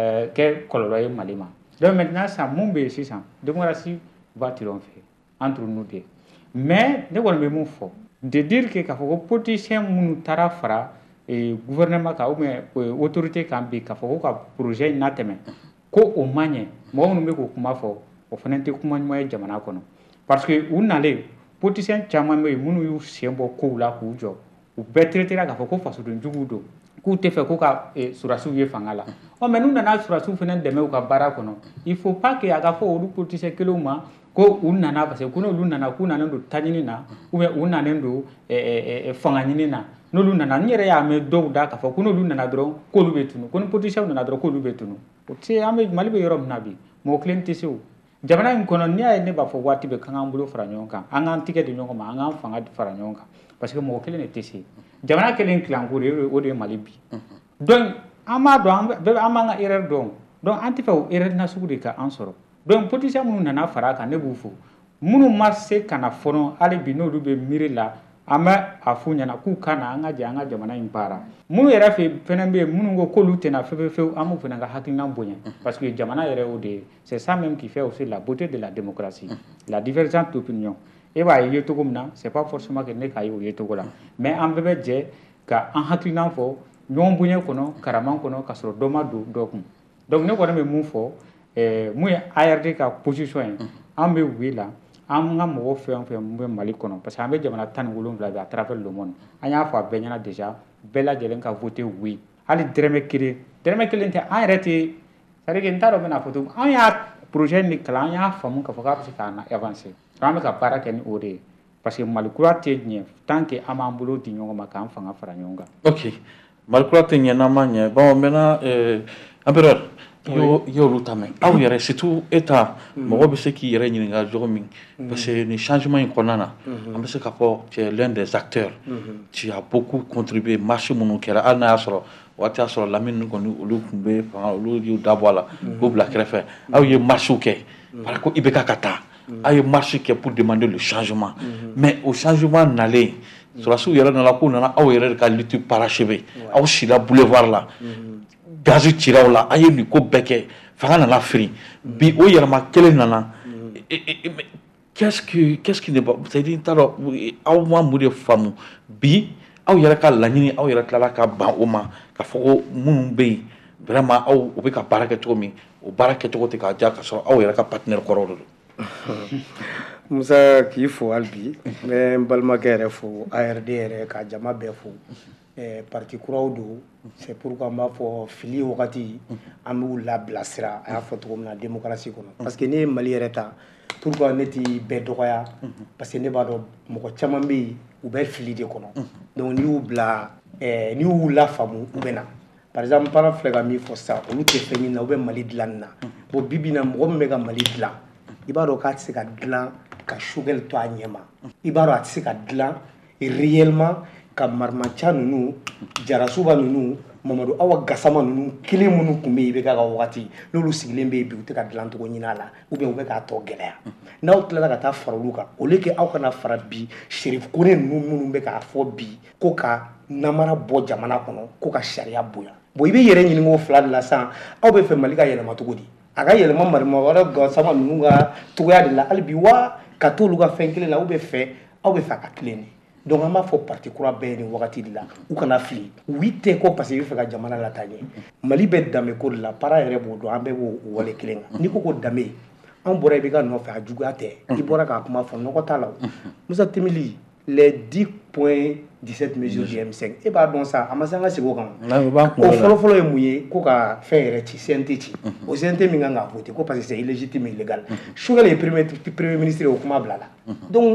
ke kololo ye malima donc maintenant ça mun be sisan démocratie va triompher entre nous deux mais ne wala me mun fo de dire que ka fo politicien munu tara fara et gouvernement ka ou bien autorité kan bi ka fo ka projet na teme ko o manye mo munu be ko kuma fo o fana te kuma moy jamana kono parce que unale politicien chama me munu yu sembo ko la ku jo u bɛɛ traité la k'a fɔ ko fasoden jugu don k'u tɛ fɛ ko ka surasiw ye fanga la mais n'u nana surasiw fana dɛmɛ u ka baara kɔnɔ il faut pas que a ka fɔ olu politicien kelenw ma ko u nana parce que ko n'olu nana k'u nanen don taɲini na ou bien u nanen don fanga ɲini na n'olu nana n yɛrɛ y'a mɛn dɔw da k'a fɔ ko n'olu nana dɔrɔn k'olu bɛ tunu ko ni politiciens nana dɔrɔn k'olu bɛ tunu o tɛ an bɛ Mali bɛ yɔrɔ min na bi mɔgɔ kelen tɛ se o jamana in kɔnɔ n'i y'a ye ne b'a fɔ waati bɛɛ k'an k'an bolo fara ɲɔgɔn kan an k'an tigɛ di ɲɔgɔn ma an k'an fanga fara ɲɔgɔn kan parce que mɔgɔ kelen de tɛ se jamana kelen kilanko o de ye Mali bi donc an b'a dɔn an b'an ka erreur dɔn donc an tɛ fɛ o erreur nasugu de ka an sɔrɔ donc politicien minnu nana fara a kan ne b'u fo minnu ma se ka na fɔlɔ hali bi n'olu bɛ miiri la an bɛ a f'u ɲɛna k'u ka na an ka jɛ an ka jamana in baara minnu yɛrɛ fɛ fɛnɛ bɛ yen minnu ko k'olu tɛna fewu an b'u fana ka hakilina bonya parce que jamana yɛrɛ o de ye c'est ça même qui fait aussi la beauté de la démocratie la divergence d'opinion e b'a ye cogo min na c'est pas forcément que ne k'a ye o ye cogo la mais an bɛɛ bɛ jɛ ka an hakilina fɔ ɲɔgɔn bonya kɔnɔ karama kɔnɔ ka sɔrɔ dɔ ma don dɔ kun donc ne kɔni bɛ mun fɔ mun ye ARD ka position ye an bɛ wi la an ka mɔgɔ fɛn o fɛn mun bɛ Mali kɔnɔ parce que an bɛ jamana 17 bi à travers le monde an y'a fɔ a bɛɛ ɲɛna déjà bɛɛ lajɛlen ka voter oui hali dɛrɛmɛ kelen tɛ an yɛrɛ tɛ c'est-à-dire que n t'a dɔn n bɛna fɔ cogo an y'a projet ni kalan an y'a faamu k'a fɔ k'a bɛ se k'an avancer an bɛ ka baara kɛ ni o de ye parce que Mali kura tɛ ɲɛ tant que an b'an bolo di ɲɔgɔn ma k'an fanga fara ɲɔgɔn kan. Ok, Mali kura tɛ ɲɛ n'an ma ɲɛ bon maintenant empereur i y'olu ta mɛn aw yɛrɛ surtout État mɔgɔ bɛ se k'i yɛrɛ ɲininka cogo min parce que ni changement in kɔnɔna na an bɛ se k'a fɔ tu es l'un des acteurs tu as beaucoup contribué marché minnu kɛra hali n'a y'a sɔrɔ waati y'a sɔrɔ Lamini kɔni olu tun bɛ fanga olu y'u dabɔ a la k'u bila kɛrɛfɛ aw ye marché kɛ parce que IBK ka taa aw ye marché kɛ pour demander le changement mais o changement nalen sɔrɔsiw yɛrɛ nana k'u nana aw yɛrɛ de ka lutte parachever aw sila boulevard la gaz cira aw la a ye nin ko bɛɛ kɛ fanga nana firi bi o yɛlɛma kelen nana qu'est-ce qui ne c'est-à-dire n t'a dɔn aw ma mun de faamu bi aw yɛrɛ ka laɲini aw yɛrɛ tilala ka ban o ma ka fɔ ko minnu bɛ yen vraiment aw u bɛ ka baara kɛ cogo min o baara kɛcogo tɛ k'a diya ka sɔrɔ aw yɛrɛ ka partenaire kɔrɔw de don. Musa k'i fo hali bi n bɛ n balimakɛ yɛrɛ fo ARD yɛrɛ ka jama bɛɛ fo parti kuraw don c'est pourquoi n b'a fɔ fili wagati an b'u labilasira a y'a fɔ cogo min na démocratie kɔnɔ parce que ne ye Mali yɛrɛ ta pourquoi ne ti bɛɛ dɔgɔya parce que ne b'a dɔn mɔgɔ caman bɛ yen u bɛ fili de kɔnɔ donc n'i y'u bila n'i y'u lafaamu u bɛ na par exemple parent filɛ ka min fɔ sisan olu tɛ fɛn ɲini na u bɛ Mali dilanni na bon bi bi in na mɔgɔ min bɛ ka Mali dilan i b'a dɔn k'a tɛ se ka dilan ka Choguel to a ɲɛma i b'a dɔn a tɛ se ka dilan réellement ka Mariamathia ninnu Jarasuba ninnu Mamadu Awa Gasama ninnu kelen minnu tun bɛ yen i bɛ k'a ka wagati n'olu sigilen bɛ yen bi u tɛ ka dilan cogo ɲini a la ou bien u bɛ k'a tɔ gɛlɛya n'aw tilala ka taa fara olu kan au lieu que aw kana fara bi Sheriff Kone ninnu minnu bɛ k'a fɔ bi ko ka namara bɔ jamana kɔnɔ ko ka sariya bonya bon i bɛ yɛrɛ ɲininka o fila de la sisan aw bɛ fɛ Mali ka yɛlɛma cogo di a ka yɛlɛma Mariamathia Gasama ninnu ka cogoya de la hali bi wa ka to olu ka fɛn kelen na aw bɛ fɛ a ka tilen de donc an b'a fɔ parti kura bɛɛ nin wagati de la u kana fili oui tɛ ko parce que i bɛ fɛ ka jamana lataa ɲɛ Mali bɛ danbe ko de la para yɛrɛ b'o dɔn an bɛɛ b'o wale kelen kan n'i ko ko danbe an bɔra i bɛ ka nɔfɛ a juguya tɛ i bɔra k'a kuma fɔ nɔgɔ t'a la o Musa Tembeli les 10.17 mesures du M5 e b'a dɔn sa a ma se an ka segin o kan o fɔlɔfɔlɔ ye mun ye ko ka fɛn yɛrɛ ci CNT ci o CNT min kan ka voter ko parce que c'est illégitime et illégal Choguel ye premier ministre o kuma bila la donc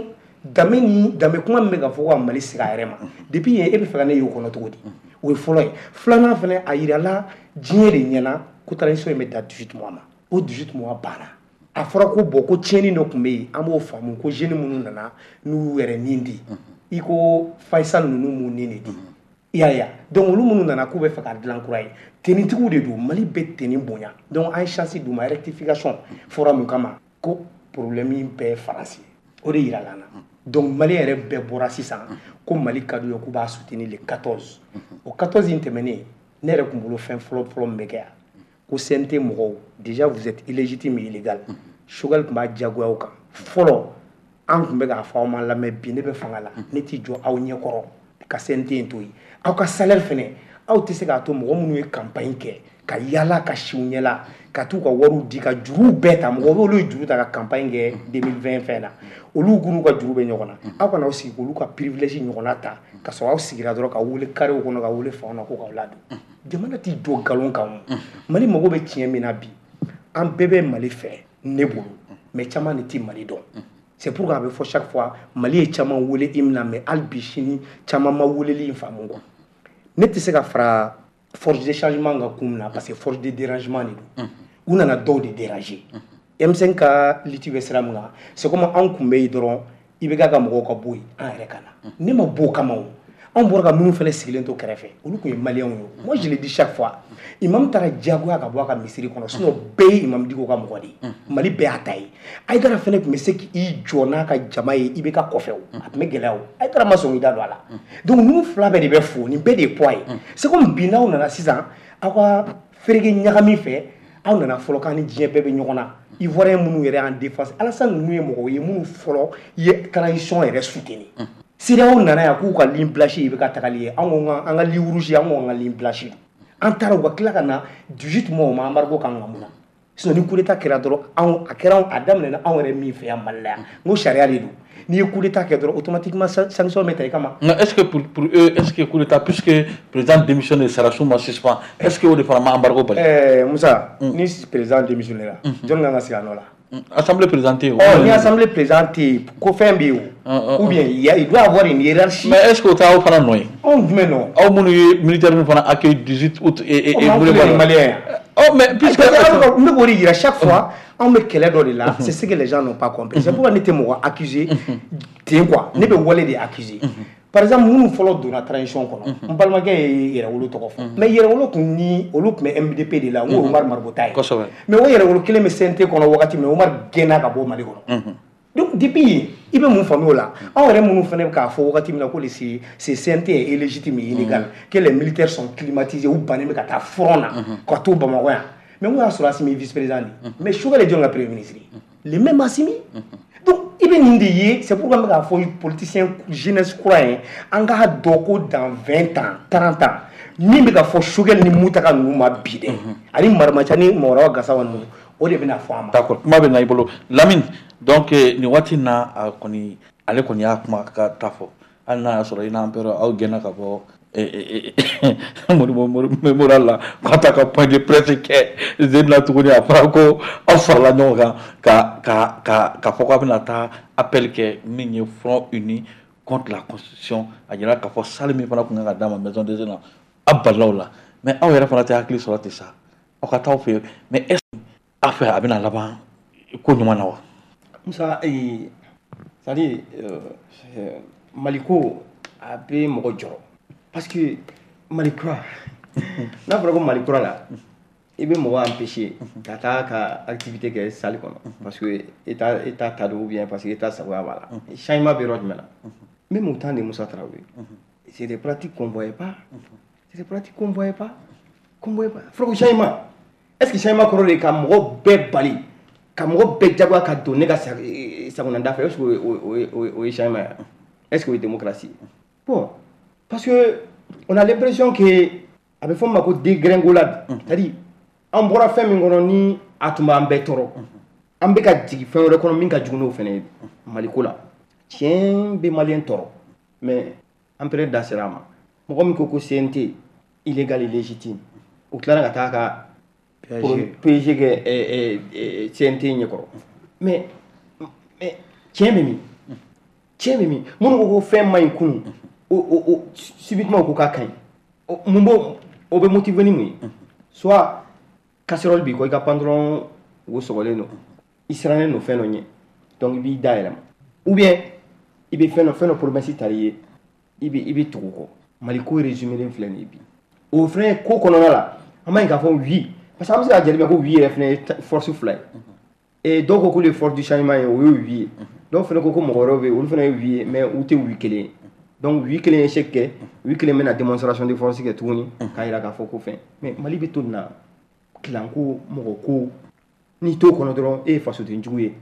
danbe kuma min bɛ ka fɔ ko Mali sigi a yɛrɛ ma depuis yen e bɛ fɛ ka ne ye o kɔnɔ cogo di o ye fɔlɔ ye filanan fana a yirala diɲɛ de ɲɛna ko transition in bɛ da 18 mois ma o 18 mois banna a fɔra ko bon ko tiɲɛni dɔ tun bɛ yen an b'o faamu ko jeunes minnu nana n'u y'u yɛrɛ nin di i ko Faisal ninnu m'u nin de di i y'a ye donc olu minnu nana k'u bɛ fɛ ka dilan kura ye tenitigiw de don Mali bɛ teni bonya donc an ye chance d'u ma rectification fɔra mun kama ko problème in bɛɛ ye Faransi o de yira la na donc Mali yɛrɛ bɛɛ bɔra sisan ko Mali ka d'u ye k'u b'a soutenir le 14 o 14 in tɛmɛnen ne yɛrɛ tun bolo fɛn fɔlɔ min bɛ kɛ yan ko CNT mɔgɔw déjà vous êtes illégitime et illégal Choguel tun b'a diyagoya aw kan fɔlɔ an tun bɛ k'a fɔ aw ma lamɛn bi ne bɛ fanga la ne tɛ jɔ aw ɲɛkɔrɔ ka CNT in to yen aw ka salaire fɛnɛ aw tɛ se k'a to mɔgɔ minnu ye campagne kɛ ka yala ka si u ɲɛla ka t'u ka wariw di ka juruw bɛɛ ta mɔgɔ olu ye juru ta ka campagne kɛ 2020 fɛn na olu n'u ka juru bɛ ɲɔgɔn na aw kana aw sigi k'olu ka privilège ɲɔgɔnna ta ka sɔrɔ aw sigira dɔrɔn ka wele carrew kɔnɔ ka wele fanw na ko k'aw ladon jamana tɛ jɔ nkalon kan Mali mago bɛ tiɲɛ min na bi an bɛɛ bɛ Mali fɛ ne bolo mais caman de tɛ Mali dɔn c'est pourquoi a bɛ fɔ chaque fois Mali ye caman wele hymne na mais hali bi sini caman ma weleli in faamu quoi ne tɛ se ka fara force de changement ka kun na parce que force de dérangement de don u nana dɔw de déranger M5 ka liti bɛ sira min kan c'est comme an kun bɛ yen dɔrɔn i bɛ k'a ka mɔgɔw ka bɔ yen an yɛrɛ ka na ne ma bɔ o kama o an bɔra ka minnu fana sigilen to kɛrɛfɛ olu tun ye maliyɛnw ye moi je le dis chaque fois imam taara diyagoya ka bɔ a ka misiri kɔnɔ sinon bɛɛ ye imam Dicko ka mɔgɔ de ye Mali bɛɛ y'a ta ye Aïdara fana tun bɛ se k'i jɔ n'a ka jama ye i bɛ ka kɔfɛ o a tun bɛ gɛlɛya o Aïdara ma sɔn k'i da don a la donc ninnu fila bɛɛ de bɛ fo nin bɛɛ de ye poids ye c'est comme bi n'aw nana sisan aw ka fereke ɲagami fɛ aw nana fɔlɔ k'an ni diɲɛ bɛɛ bɛ ɲɔgɔn na Ivoirien minnu yɛrɛ en défense Alassane ninnu ye mɔgɔw ye minnu fɔlɔ ye transition yɛrɛ soutenir CEDEAO nana yan k'u ka ligne blanche i bɛ ka tagali ye an ko an ka ligne rouge an ko an ka ligne blanche an taara u ka tila ka na 18 mois ma embargo kan ka mun na sinon ni coup d'état kɛra dɔrɔn a kɛra a daminɛna anw yɛrɛ min fɛ yan Mali la yan n ko sariya de don n'i ye coup d'état kɛ dɔrɔn automatiquement sanction bɛ ta i kama. Est-ce que pour eux est-ce que coup d'état puisque président démissionne Sarassou ma suspend est-ce que o de fana ma embargo bali. Musa ni président démissionné la jɔn kan ka sigi a nɔ la. Assemblée présidentée. Ni assemblée présidentée ko fɛn bɛ yen o ou bien il doit avoir une hiérarchie. Mais est-ce que o t'a aw fana nɔ ye. Anw jumɛn nɔ. Aw minnu ye militaire minnu fana accueil 18 août et malien. Oh mais puisque n bɛ k'o de yira chaque fois anw bɛ kɛlɛ dɔ de la c'est ce que les gens n'ont pas compris c'est pourquoi ne tɛ mɔgɔ accuser ten quoi ne bɛ wale de accuser par exemple minnu fɔlɔ donna transition kɔnɔ n balimakɛ ye yɛrɛwolo tɔgɔ fɔ mais yɛrɛwolo tun ni olu tun bɛ MDP de la n ko Umar Marabouta ye mais o yɛrɛwolo kelen bɛ CNT kɔnɔ wagati min Umar gɛnna ka bɔ Mali kɔnɔ donc depuis yen i bɛ mun faamu o la anw yɛrɛ minnu fana bɛ k'a fɔ wagati min na ko c'est CNT est illégitime et illégal que les militaires sont climatisés u bannen bɛ ka taa front na ka t'u Bamakɔ yan mais n ko y'a sɔrɔ Assimi ye vice-président de mais Choguel ye jɔn ka premier ministre le même Assimi donc i bɛ nin de ye c'est pourquoi n bɛ k'a fɔ politicien jeunesse kura ye an k'a dɔn ko dans 20 ans 30 ans min bɛ ka fɔ Choguel ni Moutaga ninnu ma bi dɛ ani Mariamathia ni Mamadu Awa Gasama ninnu o de bɛna fɔ an ma. D'accord, kuma bɛ na i bolo Lamine, donc ni waati na kɔni ale kɔni y'a kuma ka ta fɔ hali n'a y'a sɔrɔ i n'an bɛɛ aw gɛnna ka bɔ moral la k'a ta ka point de presse kɛ Zeni tuguni a fɔra ko aw farala ɲɔgɔn kan ka fɔ k'a bɛna taa appel kɛ min ye Front Uni contre la Constitution a jira k'a fɔ salle min fana tun kan ka d'a ma maison des jeunes a balila o la mais aw yɛrɛ fana tɛ hakili sɔrɔ ten sa aw ka taa fɛ yen mais est-ce que a fɛ a bɛna laban ko ɲuman na wa. Musa c'est-à-dire Maliko a bɛ mɔgɔ jɔrɔ parce que Malikura n'a fɔra ko Malikura la i bɛ mɔgɔ empêcher ka taa ka activité kɛ salle kɔnɔ parce que état ta don ou bien parce que état sagoya b'a la changement bɛ yɔrɔ jumɛn na même au temps de Moussa Traoré c'est des pratiques qu'on voyait pas fɔra ko changement est-ce que changement kɔrɔ de ka mɔgɔ bɛɛ bali ka mɔgɔ bɛɛ jagoya ka don ne ka sagonada fɛ est-ce que o ye changement ya est-ce que o ye démocratie bon parce que on a l'impression que a bɛ fɔ ma ko dégringolade c'est-à-dire an bɔra fɛn min kɔnɔ ni a tun b'an bɛɛ tɔɔrɔ an bɛ ka jigin fɛn wɛrɛ kɔnɔ min ka jugu n'o fɛnɛ ye Maliko la tiɲɛ bɛ maliyɛn tɔɔrɔ mais an pɛrɛ da sera a ma mɔgɔ min ko CNT illégal illégitime o tilara ka taa ka PSG kɛ CNT ɲɛkɔrɔ mais tiɲɛ bɛ min minnu ko fɛn ma ɲi kunun subitement ko k'a ka ɲi mun b'o o bɛ motiver ni mun ye soit casserole b'i kɔ i ka pantalon wo sɔgɔlen don i sirannen don fɛn dɔ ɲɛ donc i b'i da yɛlɛma ou bien i bɛ fɛn dɔ promesse tari ye i bɛ tugu kɔ Maliko résumé filɛ nin ye bi o fɛnɛ ye ko kɔnɔna la an ma ɲi k'a fɔ oui parce que an bɛ se ka jate minɛ ko oui yɛrɛ fɛnɛ ye force fila ye et dɔw ko k'olu ye force du changement ye o ye oui ye dɔw fɛnɛ ko mɔgɔ wɛrɛw bɛ yen olu fɛnɛ ye oui ye mais u tɛ oui kelen ye donc oui kelen ye échec kɛ oui kelen bɛna démonstration de force kɛ tuguni k'a jira k'a fɔ ko fɛn mais Mali bɛ to nin na kilanko mɔgɔ ko n'i t'o kɔnɔ dɔrɔn e ye fasodenjugu ye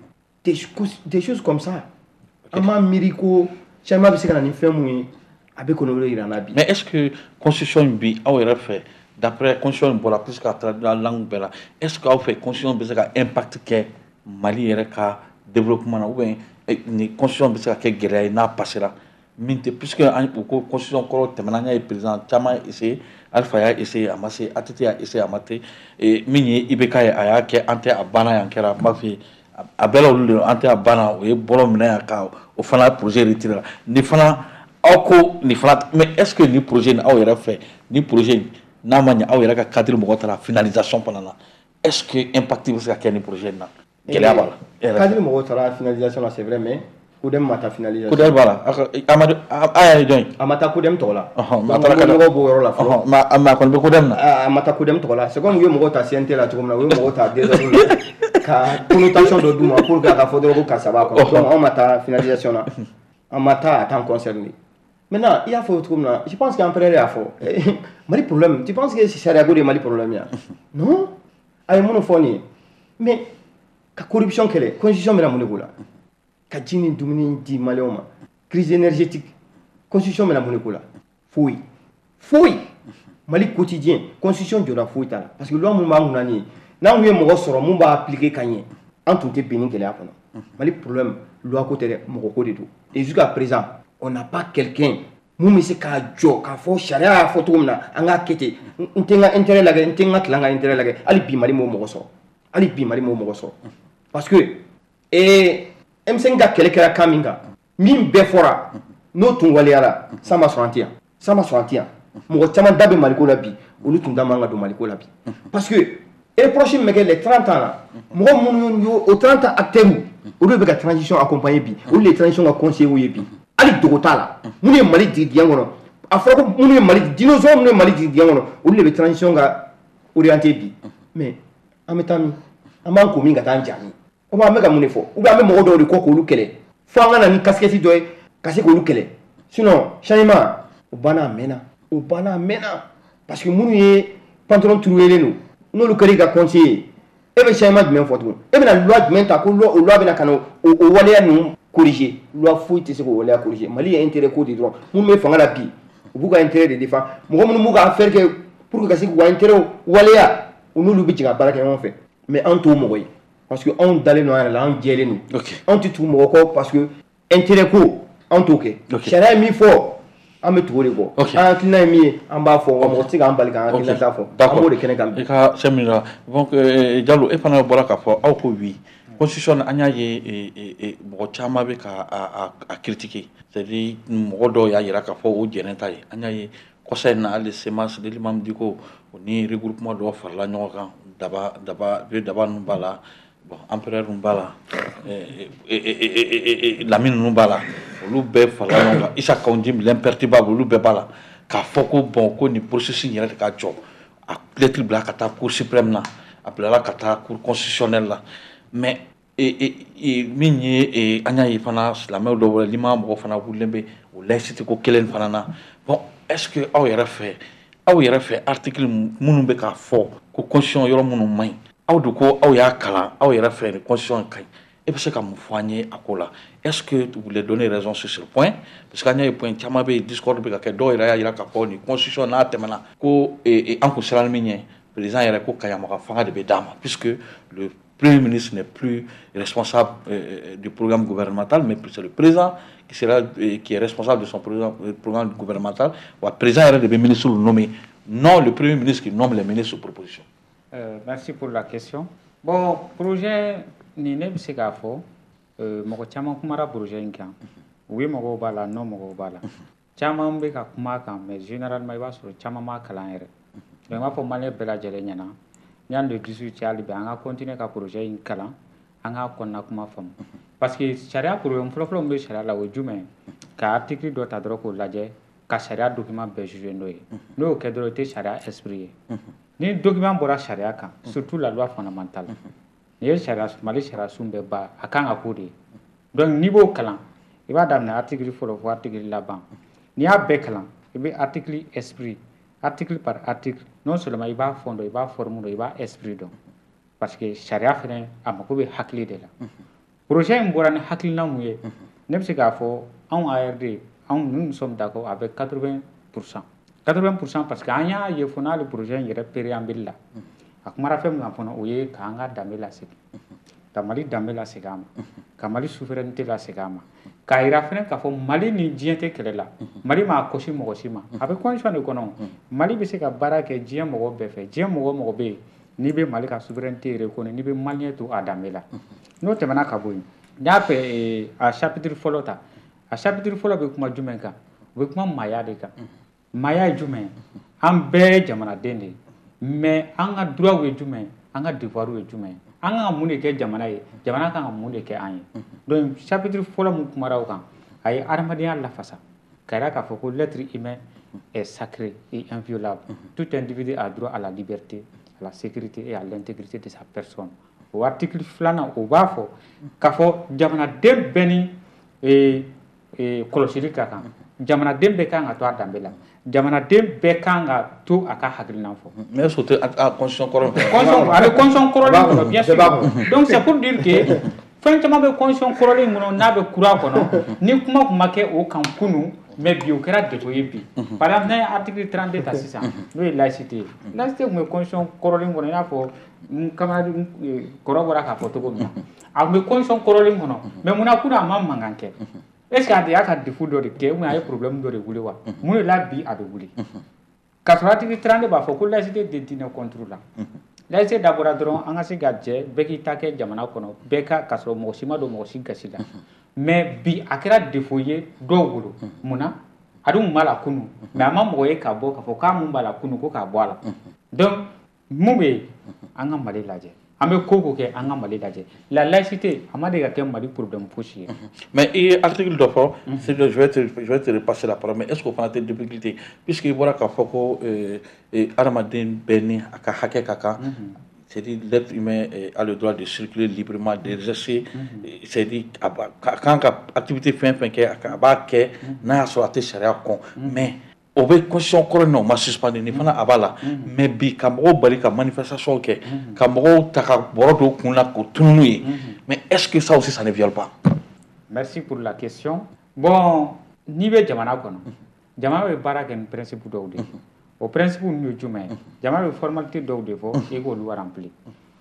des choses comme ça an m'a miiri ko changement bɛ se ka na ni fɛn mun ye a bɛ kɔnɔ jira n'a bi. mais est-ce que constitution bi aw yɛrɛ fɛ d'après constitution bɔra plus ka traduire langue bɛɛ la est-ce que aw fɛ constitution bɛ se ka impact kɛ Mali yɛrɛ ka développement na ou bien ni constitution bɛ se ka kɛ gɛlɛya ye n'a passera min tɛ puisque u ko constitution kɔrɔ tɛmɛna an y'a ye président caman essayé Alpha y'a essayé a ma se ATT y'a essayé a ma se min ye IBK ye a y'a kɛ an tɛ a banna yan kɛra n b'a fɔ ye a bɛɛ la olu de an tɛ a banna o ye bɔlɔ minɛ yan ka o fana projet retiré la ni fana aw ko ni fana mais est-ce que ni projet ni aw yɛrɛ fɛ ni projet n'a ma ɲɛ aw yɛrɛ ka cadre mɔgɔ taara finalisation fana na est-ce que impact bɛ se ka kɛ ni projet in na gɛlɛya b'a la. cadre mɔgɔ taara finalisation la c'est vrai mais Kodem ma taa finalisation. Kodem b'a la Amadu a y'a ye jɔn ye. A ma taa Kodem tɔgɔ la. a taara ka mɔgɔw b'o yɔrɔ la fɔlɔ. mais a kɔni bɛ Kodem na. a ma taa Kodem tɔgɔ la c'est comme u ye mɔgɔw ta CNT la cogo min na u ye mɔgɔw ta désordre la ka connotation dɔ d'u ma pour que a ka fɔ dɔrɔn ko karisa b'a kɔnɔ donc anw ma taa finalisation na an ma taa a t'an concerné. Maintenant, il y a fait autre chose. Je pense qu'il y a un problème à faire. Mali problème. Tu penses que c'est sérieux de Mali problème? Non. Aïe monophonie. Mais la corruption qu'elle est, constitution de la monnaie là. Kajini domini di Malioma. Crise énergétique. Constitution de la monnaie là. Fouille. Fouille. Mali quotidien. Constitution de la fouille là. Parce que loi mon mangunani. N'a oublié mon ressort, mon va appliquer Kanye. En tout cas, pénible qu'elle est à fond. Mali problème. Loi côté mon côté de tout. Et jusqu'à présent. On n'a pas quelqu'un qui se ka jo ka fo sharia photo na anga kete ntenga intérêt lagé ntenga tlanga intérêt lagé ali bi mali mo mogoso parce que M5 ga kele kera kaminga min be fora no tun waliara sama soantia mo chama dabe maliko la bi olu tun da manga do maliko la bi parce que et prochain meke les 30 ans là mo munu yo au 30 acteurs olu be ka transition accompagner bi ou les transition a conseiller bi ali dogota la mun ye Mali di diɲɛ kɔnɔ a fɔra ko mun ye Mali dinosaure mun ye Mali di diɲɛ kɔnɔ olu de bɛ transition ka orienté bi mais an bɛ taa min an b'an ko min ka taa an jaabi o b'an bɛ ka mun de fɔ ou bien an bɛ mɔgɔ dɔw de kɔ k'olu kɛlɛ fo an ka na ni casquette dɔ ye ka se k'olu kɛlɛ sinon changement o banna a mɛnna parce que minnu ye pantalon turulen don n'olu kɛra i ka conseiller e bɛ changement jumɛn fɔ tugun e bɛna loi jumɛn ta ko loi bɛna ka na o waleya ninnu corriger loi foyi tɛ se k'o waleya corriger Mali ye intérêt ko de dɔrɔn minnu bɛ fanga la bi u b'u ka intérêt de défend mɔgɔ minnu b'u ka affaire kɛ pour que ka se k'u ka intérêt waleya u n'olu bɛ jigin a baara kɛ ɲɔgɔn fɛ mais an t'o mɔgɔ ye parce que anw dalen no yɛrɛ la an jɛlen no an tɛ tugu mɔgɔ kɔ parce que intérêt ko an t'o kɛ sariya ye min fɔ an bɛ tugu o de kɔ an hakilina ye min ye an b'a fɔ wa mɔgɔ tɛ se k'an bali k'an hakilina ta fɔ an b'o de kɛnɛ kan bi. I ka sɛ min na donc Jalo e fana bɔra k'a fɔ aw ko oui constitution an y'a ye mɔgɔ caman bɛ ka a critiquer c'est-à-dire mɔgɔ dɔw y'a yira k'a fɔ o jɛnɛ ta ye an y'a ye kɔsa in na hali Semas Limam Diko o ni regroupement dɔw farala ɲɔgɔn kan daba ninnu b'a la bon empereur ninnu b'a la Lamine ninnu b'a la olu bɛɛ farala ɲɔgɔn kan Issa Kaundim l'imperturbable olu bɛɛ b'a la k'a fɔ ko bon ko ni processus yɛrɛ de ka jɔ a lettre bila ka taa cour suprême na a bilala ka taa cour constitutionnelle la mais min ye an y'a ye fana silamɛw dɔw wɛrɛ lima mɔgɔ fana wulilen bɛ o laïcité ko kelen fana na bon est-ce que aw yɛrɛ fɛ article minnu bɛ k'a fɔ ko constitution yɔrɔ minnu man ɲi aw de ko aw y'a kalan aw yɛrɛ fɛ ni constitution ka ɲi e bɛ se ka mun fɔ an ye a ko la est-ce que vous voulez donner raison sur ce point parce que an y'a ye point caman bɛ yen discours bɛ ka kɛ dɔw yɛrɛ y'a jira k'a fɔ ni constitution n'a tɛmɛna ko an kun siranna min ɲɛ président yɛrɛ ko kayamaga fanga de bɛ d'a ma puisque le Premier ministre n'est plus responsable du programme gouvernemental, mais c'est le président qui est responsable de son programme gouvernemental. Le président est le ministre nommé, non le Premier ministre qui nomme les ministres sous proposition. Merci pour la question. Bon, projet ni ne bɛ se k'a fɔ mɔgɔ caman kumara projet in kan u ye mɔgɔw b'a la non mɔgɔw b'a la caman bɛ ka kuma a kan mais généralement i b'a sɔrɔ caman m'a kalan yɛrɛ donc n b'a fɔ maliyɛn bɛɛ lajɛlen ɲɛna ni an de dusu cɛ hali bi an ka continuer ka projet in kalan an k'a kɔnɔna kuma faamu parce que sariya problème fɔlɔfɔlɔ min bɛ sariya la o ye jumɛn ye ka article dɔ ta dɔrɔn k'o lajɛ ka sariya document bɛɛ juger n'o ye n'o y'o kɛ dɔrɔn o tɛ sariya esprit ye ni document bɔra sariya kan surtout la loi fondamentale ni ye sariya Mali sariya sun bɛɛ ba a kan ka k'o de ye donc n'i b'o kalan i b'a daminɛ article fɔlɔ fo article laban n'i y'a bɛɛ kalan i bɛ article esprit article par article non seulement i b'a fond dɔn i b'a forme dɔn i b'a esprit dɔn parce que sariya fɛnɛ a mako bɛ hakili de la projet in bɔra ni hakilina mun ye ne bɛ se k'a fɔ anw ARD nous sommes d'accord avec 80% parce que an y'a ye fɔ n'ale projet in yɛrɛ préambule la a kumara fɛn min kan fana o ye k'an ka danbe lasegin ka Mali danbe lasegin a ma ka Mali souveraineté lasegin a ma k'a yira fɛnɛ k'a fɔ Mali ni diɲɛ tɛ kɛlɛ la Mali m'a kɔsi mɔgɔ si ma a bɛ condition de kɔnɔ Mali bɛ se ka baara kɛ diɲɛ mɔgɔ bɛɛ fɛ diɲɛ mɔgɔ mɔgɔ bɛ yen n'i bɛ Mali ka souveraineté reconnu n'i bɛ maliyɛn to a danbe la n'o tɛmɛna ka bɔ yen n y'a fɛ a chapitre fɔlɔ ta a chapitre fɔlɔ bɛ kuma jumɛn kan u bɛ kuma maaya de kan maaya ye jumɛn an bɛɛ ye jamanaden de ye mais an ka droit ye jumɛn an ka devoir ye jumɛn an ka mun de kɛ jamana ye jamana kan ka mun de kɛ an ye donc chapitre fɔlɔ mun kumara o kan a ye adamadenya lafasa k'a yira k'a fɔ ko l'être humain est sacré et inviolable tout individu a droit à la liberté à la sécurité et à l'intégrité de sa personne o article filanan o b'a fɔ k'a fɔ jamanaden bɛɛ ni kɔlɔsili ka kan jamanaden bɛɛ kan ka to a danbe la jamanaden bɛɛ kan ka to a ka hakilina fɔ mais est-ce que constitution kɔrɔ a bɛ constitution kɔrɔlen kɔnɔ bien sûr donc c'est pour dire que fɛn caman bɛ constitution kɔrɔlen kɔnɔ n'a bɛ kura kɔnɔ ni kuma tun ma kɛ o kan kunun mais bi o kɛra défaut ye bi par exemple n'a ye article 32 ta sisan n'o ye laïcité ye laïcité tun bɛ constitution kɔrɔlen kɔnɔ i n'a fɔ camarade kɔrɔ bɔra k'a fɔ cogo min na a tun bɛ constitution kɔrɔlen kɔnɔ mais munna kunun a ma mankan kɛ est-ce que a y'a ka défaut dɔ de kɛ ou bien a ye problème dɔ de wuli wa mun de la bi a bɛ wuli k'a sɔrɔ article 32 b'a fɔ ko laïcité de diinɛ contre la laïcité dabɔra dɔrɔn an ka se ka jɛ bɛɛ k'i ta kɛ jamana kɔnɔ bɛɛ ka sɔrɔ mɔgɔ si ma don mɔgɔ si gasi la mais bi a kɛra défaut ye dɔw bolo munna a dun b'a la kunun mais a ma mɔgɔ ye k'a bɔ k'a fɔ k'a mun b'a la kunun ko k'a bɔ a la donc mun bɛ yen an ka Mali lajɛ an bɛ ko ko kɛ an ka Mali lajɛ la laïcité a ma de ka kɛ Mali problème fosi ye mais i ye article dɔ fɔ c'est que je vais te repasser la parole mais est-ce que o fana tɛ difficulté puisque i bɔra k'a fɔ ko adamaden bɛɛ ni a ka hakɛ ka kan c'est-à-dire l'être humain a le droit de circuler librement d'exercer c'est-à-dire a kan ka activité fɛn fɛn kɛ a b'a kɛ n'a y'a sɔrɔ a tɛ sariya kɔn mais o bɛ constitution kɔrɔ in na o ma suspendre nin fana a b'a la mais bi ka mɔgɔw bali ka manifestation kɛ ka mɔgɔw ta ka bɔrɔ don kun la k'o tunu n'u ye mais est-ce que ça aussi ça ne viole pas. Merci pour la question. Bon n'i bɛ jamana kɔnɔ jamana bɛ baara kɛ ni principe dɔw de ye o principe ninnu ye jumɛn ye jamana bɛ formalité dɔw de fɔ i k'olu remplir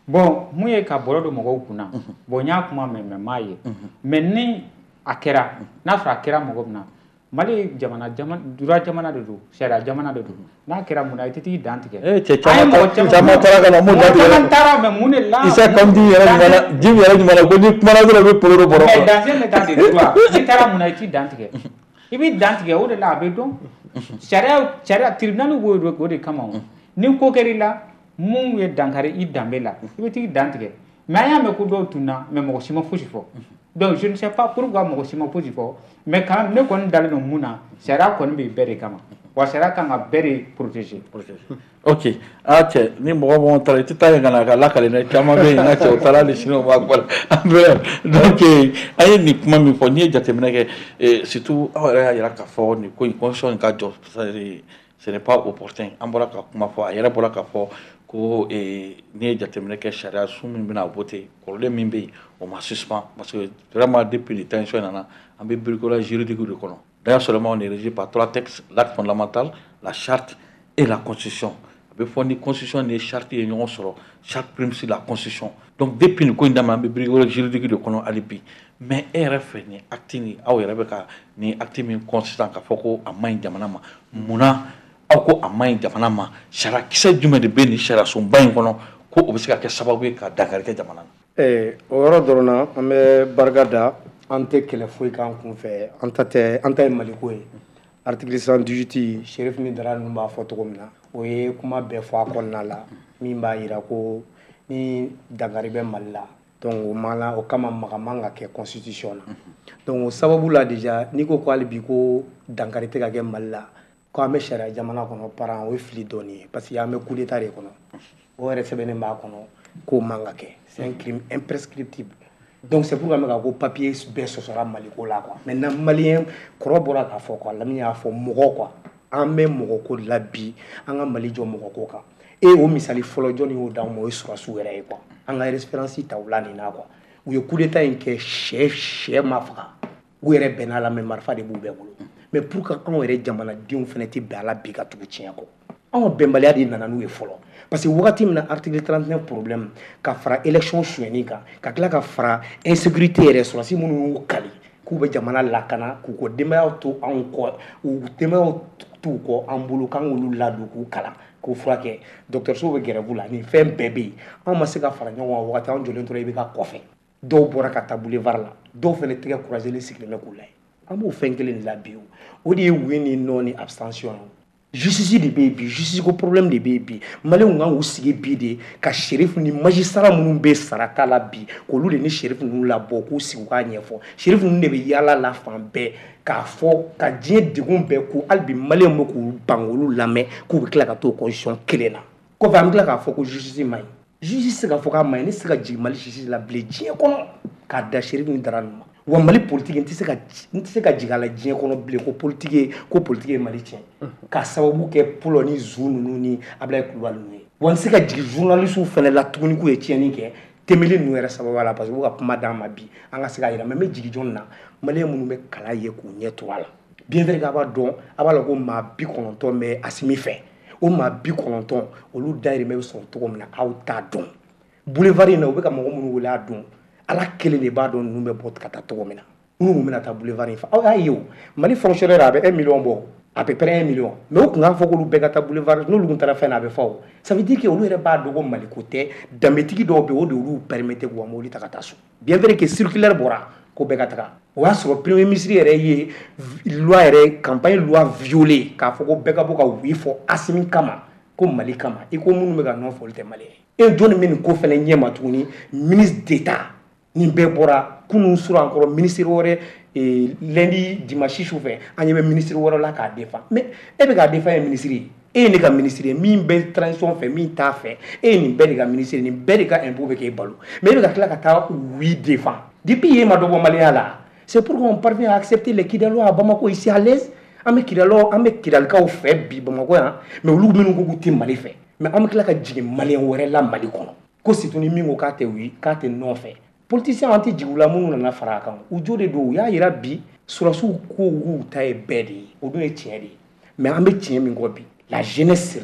bon mun ye ka bɔrɔ do mɔgɔw kunna bon nya kuma mɛ m'a ye mais ni a kɛra n'a sɔrɔ a kɛra mɔgɔ min na Mali dura jamana de do sariya jamana de do n'a kɛra mun na i tɛ t'i dan tigɛ caman taara ka na mun taara mais mun de la Isa comme dit Jim yɛrɛ ɲuman ko ni kumana dɔrɔn bɛ polo bɔrɔ mais dans un état de droit n'i taara mun na i t'i dan tigɛ i b'i dan tigɛ o de la a bɛ dɔn sariya tribunal b'o de kama ni ko kɛr'i la mun ye dankari i danbe la i bɛ t'i dan tigɛ mais an y'a mɛn ko dɔw tunna mais mɔgɔ si ma fosi fɔ donc je ne sais pas pourquoi mɔgɔ si ma fosi fɔ mais quand ne kɔni dalen don mun na sariya kɔni bɛ bɛɛ de kama wa sariya kan ka bɛɛ de protéger. Ok cɛ ni mɔgɔ mɔgɔ taara i tɛ taa yen ka na ka lakale dɛ caman bɛ yen n ka cɛ o taara hali sini o b'a gbɔ donc an ye nin kuma min fɔ n'i ye jateminɛ kɛ surtout aw yɛrɛ y'a jira k'a fɔ nin ko in constitution in ka jɔ ce n'est pas opportun an bɔra ka kuma fɔ a yɛrɛ bɔra k'a fɔ ko n'i ye jateminɛ kɛ sariya sun min bɛna voter kɔrɔlen min bɛ yen o ma suspend parce que vraiment depuis ni tension nana an bɛ bricolage juridique de kɔnɔ d'ailleurs seulement on est régi par 3 textes l'acte fondamental la charte et la constitution a bɛ fɔ ni constitution ni charte ye ɲɔgɔn sɔrɔ charte prime sur la constitution donc depuis ni ko in daminɛ an bɛ bricolage juridique de kɔnɔ hali bi mais e yɛrɛ fɛ nin acte nin aw yɛrɛ bɛ ka nin acte min consistant k'a fɔ ko a man ɲi jamana ma munna aw ko a man ɲi jamana ma sariya kisɛ jumɛn de bɛ nin sariya sunba in kɔnɔ ko o bɛ se ka kɛ sababu ye ka dankari kɛ jamana na. o yɔrɔ dɔrɔn na an bɛ barika da an tɛ kɛlɛ foyi k'an kun fɛ an ta ye maliko ye article 118 Sheriff ni Dara ninnu b'a fɔ cogo min na o ye kuma bɛɛ fɔ a kɔnɔna la min b'a jira ko ni dankari bɛ Mali la donc o kama maga man ka kɛ constitution na donc o sababu la déjà n'i ko hali bi ko dankari tɛ ka kɛ Mali la ko an bɛ sariya jamana kɔnɔ paran o ye fili dɔɔni ye parce que an bɛ coup d'état de kɔnɔ o yɛrɛ sɛbɛnnen b'a kɔnɔ k'o man ka kɛ c'est un crime imprescriptible donc c'est pourquoi mɛka ko papier bɛɛ sɔsɔra Maliko la quoi maintenant malien kɔrɔ bɔra k'a fɔ quoi Lamini y'a fɔ mɔgɔ quoi an bɛ mɔgɔ ko la bi an ka Mali jɔ mɔgɔ ko kan o misali fɔlɔ jɔnni y'o d'anw ma o ye Surasiw yɛrɛ ye quoi an ka expérience ta o la nin na quoi u ye coup d'état in kɛ sɛ ma faga u yɛrɛ bɛnna la mais marifa de b'u bɛɛ bolo mais pour que anw yɛrɛ jamanadenw fana tɛ bɛn a la bi ka tugu tiɲɛ kɔ anw ka bɛnbaliya de nana n'u ye fɔlɔ parce que wagati min na article 39 problème ka fara élection suyɛnni kan ka tila ka fara insécurité yɛrɛ sɔrɔsi minnu y'u kali k'u bɛ jamana lakana k'u ko denbayaw to anw kɔ u denbayaw t'u kɔ an bolo k'an k'olu ladon k'u kalan k'u furakɛ dɔgɔtɔrɔsow bɛ gɛrɛvu la nin fɛn bɛɛ bɛ yen anw ma se ka fara ɲɔgɔn kan wagati anw jɔlen tora i bɛ ka kɔfɛ dɔw bɔra ka taa boulevard la dɔw fana tɛgɛ couragelen sigilen bɛ k'u layɛ an b'o fɛn kelen de la bi o de ye oui ni non ni abstention justice de bɛ yen bi justice ko problème de bɛ yen bi maliyɛnw kan k'u sigi bi de ka shérif ni magistrat minnu bɛ sarata la bi k'olu de ni shérif ninnu labɔ k'u sigi u k'a ɲɛfɔ shérif ninnu de bɛ yaala la fan bɛɛ k'a fɔ ka diɲɛ degun bɛɛ ko hali bi maliyɛnw bɛ k'u ban k'olu lamɛn k'u bɛ tila ka t'o constitution kelen na kɔfɛ an bɛ tila k'a fɔ ko justice man ɲi justice tɛ se k'a fɔ k'a man ɲi ne tɛ se ka jigin Mali justice la bilen diɲɛ kɔnɔ k'a da shérif ni Dara ninnu ma wa Mali politique n tɛ se ka jigin a la diɲɛ kɔnɔ bilen ko politique ye Mali tiɲɛ k'a sababu kɛ Polo ni Zu ninnu ni Ablaye Kulubali ninnu ye wa n tɛ se ka jigin journalistes fana la tuguni k'u ye tiɲɛni kɛ Tembeli ninnu yɛrɛ sababu la parce que u b'u ka kuma d'an ma bi an ka se k'a jira mais n bɛ jigin jɔn na maliyɛn minnu bɛ kalan ye k'u ɲɛ to a la bien vrai que a b'a la ko maa 90 bɛ Asimi fɛ o maa 90 olu dayirimɛ bɛ sɔrɔ cogo min na aw t'a dɔn boulevard in na u bɛ ka mɔgɔ minnu wele a dɔn ala kelen de b'a dɔn ninnu bɛ bɔ ka taa cogo min na minnu bɛna taa boulevard in fɛ aw y'a ye o Mali fonctionnaire a bɛ 1 million bɔ à peu près 1 million mais u kun k'a fɔ k'olu bɛɛ ka taa boulevard n'olu kun taara fɛn na a bɛ fɔ o ça veut dire que olu yɛrɛ b'a dɔn ko Mali ko tɛ danbetigi dɔw bɛ yen o de olu permettre k'u ka mobili ta ka taa so bien vrai que circulaire bɔra ko bɛɛ ka taga o y'a sɔrɔ premier ministre yɛrɛ ye loi yɛrɛ campagne loi violée k'a fɔ ko bɛɛ ka bɔ ka oui fɔ Asimi kama ko Mali kama i ko minnu bɛ ka nɔ fɔ olu tɛ maliyɛn ye jɔnni bɛ nin ko fana ɲɛma tuguni ministre d'État nin bɛɛ bɔra kunun sura encore ministre wɛrɛ lundi dimanche su fɛ an ɲɛ bɛ ministre wɛrɛ la k'a défend mais e bɛ k'a défend ye ministre ye e ye ne ka ministre ye min bɛ transition fɛ min t'a fɛ e ye nin bɛɛ de ka ministre ye nin bɛɛ de ka impôt bɛ k'e balo mais e bɛ ka tila ka taa oui défend depuis yen ma dɔ bɔ maliyɛnya la c'est pourquoi on parvient à accepter les Kidalois à Bamako ici à l'aise an bɛ Kidalikaw fɛ bi Bamako yan mais olu minnu ko k'u tɛ Mali fɛ mais an bɛ tila ka jigin maliyɛn wɛrɛ la Mali kɔnɔ ko surtout ni min ko k'a tɛ oui k'a tɛ non fɛ politiciens an tɛ jigin u la minnu nana fara a kan u jo de don u y'a jira bi Surasiw ko k'u ta ye bɛɛ de ye o dun ye tiɲɛ de ye mais an bɛ tiɲɛ min kɔ bi la jeunesse surtout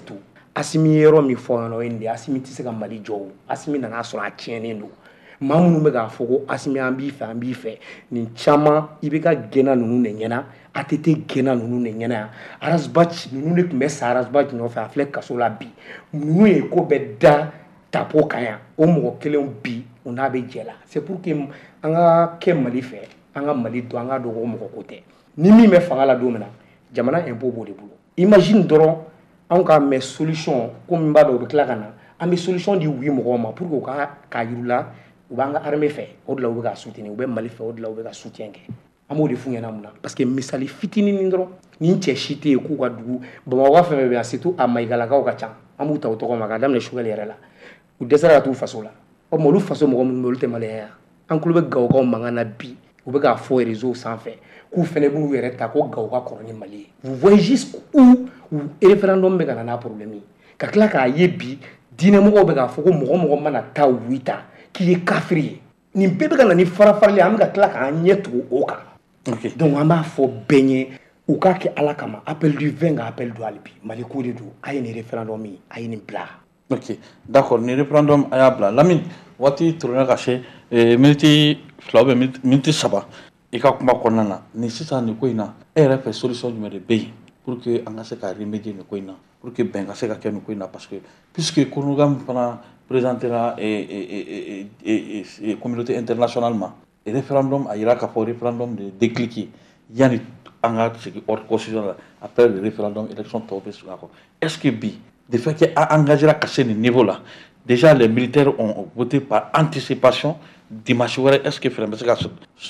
Assimi yɔrɔ min fɔ ɲɔgɔn ye de Assimi tɛ se ka Mali jɔ o Assimi nana sɔrɔ a tiɲɛnen don maa minnu bɛ k'a fɔ ko Assimi an b'i fɛ nin caman i bɛ ka gɛnna ninnu de ɲɛna ATT gɛnna ninnu de ɲɛna yan Arazbac ninnu de tun bɛ sa Arazbac nɔfɛ a filɛ kaso la bi ninnu ye ko bɛɛ da tapo kan yan o mɔgɔ kelenw bi o n'a bɛ jɛ la c'est pour que an ka kɛ Mali fɛ an ka Mali dɔn an ka dɔn ko mɔgɔ ko tɛ ni min bɛ fanga la don min na jamana impôt b'o de bolo imagine dɔrɔn an ka mɛ solution ko min b'a dɔn o bɛ tila ka na an bɛ solution di wi mɔgɔw ma pour que u k'a yir'u la u b'an ka armée fɛ o de la u bɛ ka soutenir u bɛ Mali fɛ o de la u bɛ ka soutien kɛ an b'o de f'u ɲɛna mun na parce que misali fitinin dɔrɔn ni cɛ si tɛ yen k'u ka dugu Bamakɔ fɛn fɛn bɛ yan surtout a Mayigalakaw ka ca an b'u ta o tɔgɔ ma k'a daminɛ Choguel yɛrɛ la u dɛsɛra ka t'u faso la o olu faso mɔgɔ minnu bɛ olu tɛ maliyɛn yan an tulo bɛ Gawokaw mankan na bi u bɛ k'a fɔ réseau sanfɛ k'u fana b'u yɛrɛ ta ko Gawo ka kɔrɔ ni Mali ye vous voyez jusqu'où référendum bɛ ka na n'a problème ye ka tila k'a ye bi diinɛmɔgɔw bɛ k'a fɔ ko mɔgɔ mana taa wi ta k'i ye kafiri ye nin bɛɛ bɛ ka na ni farafarali an bɛ ka tila k'an ɲɛ tugu o kan donc an b'a fɔ bɛɛ ɲɛ u k'a kɛ Ala kama appel du 20 ka appel do hali bi Mali ko de don a ye nin référendum ye a ye nin bila ok d'accord ni référendum a y'a bila Lamine waati tɛmɛna ka se miniti 2 ubiyɛn miniti 3 i ka kuma kɔnɔna na ni sisan nin ko in na e yɛrɛ fɛ solution jumɛn de bɛ yen pour que an ka se ka remédier nin ko in na pour que bɛn ka se ka kɛ nin ko in na parce que puisque Kourouga fana présentera communauté internationale ma référendum a yira k'a fɔ référendum de décliqué yani an ka segin hors constitution la après le référendum élection tɔw bɛ sigi a kɔ est-ce que bi de fait qu'à engager à ce niveau-là, déjà les militaires ont voté par anticipation. Dimanche, est-ce que Frère Bessega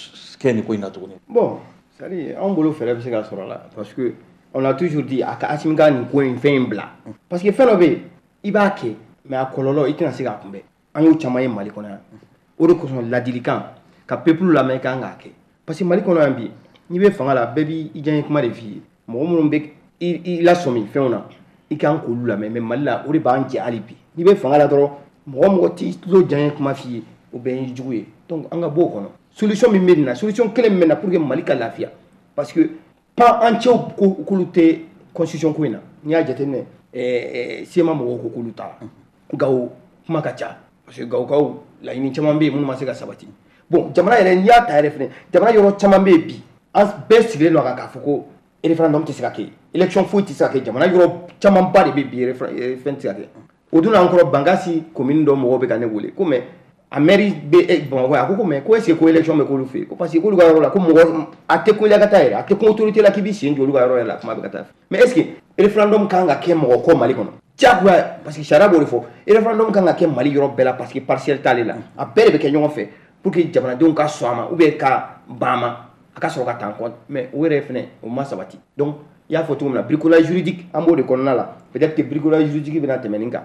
bon, c'est-à-dire, on voulait faire Bessega sur là, parce que on a toujours dit à Asimga ni coin fin blanc. Parce que Frère Bé, il va que, mais à Kololo, il tient à se gâter. On y a chamaye Malikona. Au recours la dilican, qu'à peuple la main qu'à ngake. Parce que Malikona a dit, il veut faire la baby, il gagne comme des filles. Mon il a sommi, fait on a. I kan ko la mais Mali o de b'an jɛ hali bi n'i bɛ fanga la dɔrɔn mɔgɔ t'i tulo janya kuma f'i ye o bɛɛ ye jugu ye donc an ka bɔ o kɔnɔ solution min bɛ nin na solution kelen min bɛ na pour que Mali ka lafiya parce que pan an cɛw k'olu tɛ constitution ko in na n'i y'a jateminɛ sema mɔgɔw ko k'olu ta Gawo kuma ka ca parce que Gawokaw laɲini caman bɛ yen minnu ma se ka sabati bon jamana yɛrɛ n'i y'a ta yɛrɛ fɛnɛ jamana yɔrɔ caman bɛ yen bi an bɛɛ sigilen don a kan k'a fɔ ko référendum tɛ se ka kɛ élection foyi tɛ se ka kɛ jamana yɔrɔ caman ba de bɛ bi fɛn tɛ se ka kɛ o dun an kɔrɔ Bangasi commune dɔ mɔgɔw bɛ ka ne wele ko mais a mairie bɛ Bamakɔ a ko mais ko est ce que ko élection bɛ k'olu fɛ yen ko parce que k'olu ka yɔrɔ la ko mɔgɔ a tɛ ko la ka taa yɛrɛ a tɛ ko autorité la k'i b'i sen jɔ olu ka yɔrɔ yɛrɛ la kuma bɛ ka taa mais est ce que référendum kan ka kɛ mɔgɔ kɔ Mali kɔnɔ diyagoya parce que sariya b'o de fɔ référendum kan ka kɛ Mali yɔrɔ bɛɛ la parce que partiel t'ale la a bɛɛ de bɛ kɛ ɲɔgɔn fɛ pour que jamanadenw ka sɔn a ma ou bien ka ban a ma a ka sɔrɔ ka taa compte mais o yɛrɛ fɛnɛ o ma sabati donc il y a photo na bricolage juridique en mode de kɔnɔna la peut-être que bricolage juridique bɛna tɛmɛ nin kan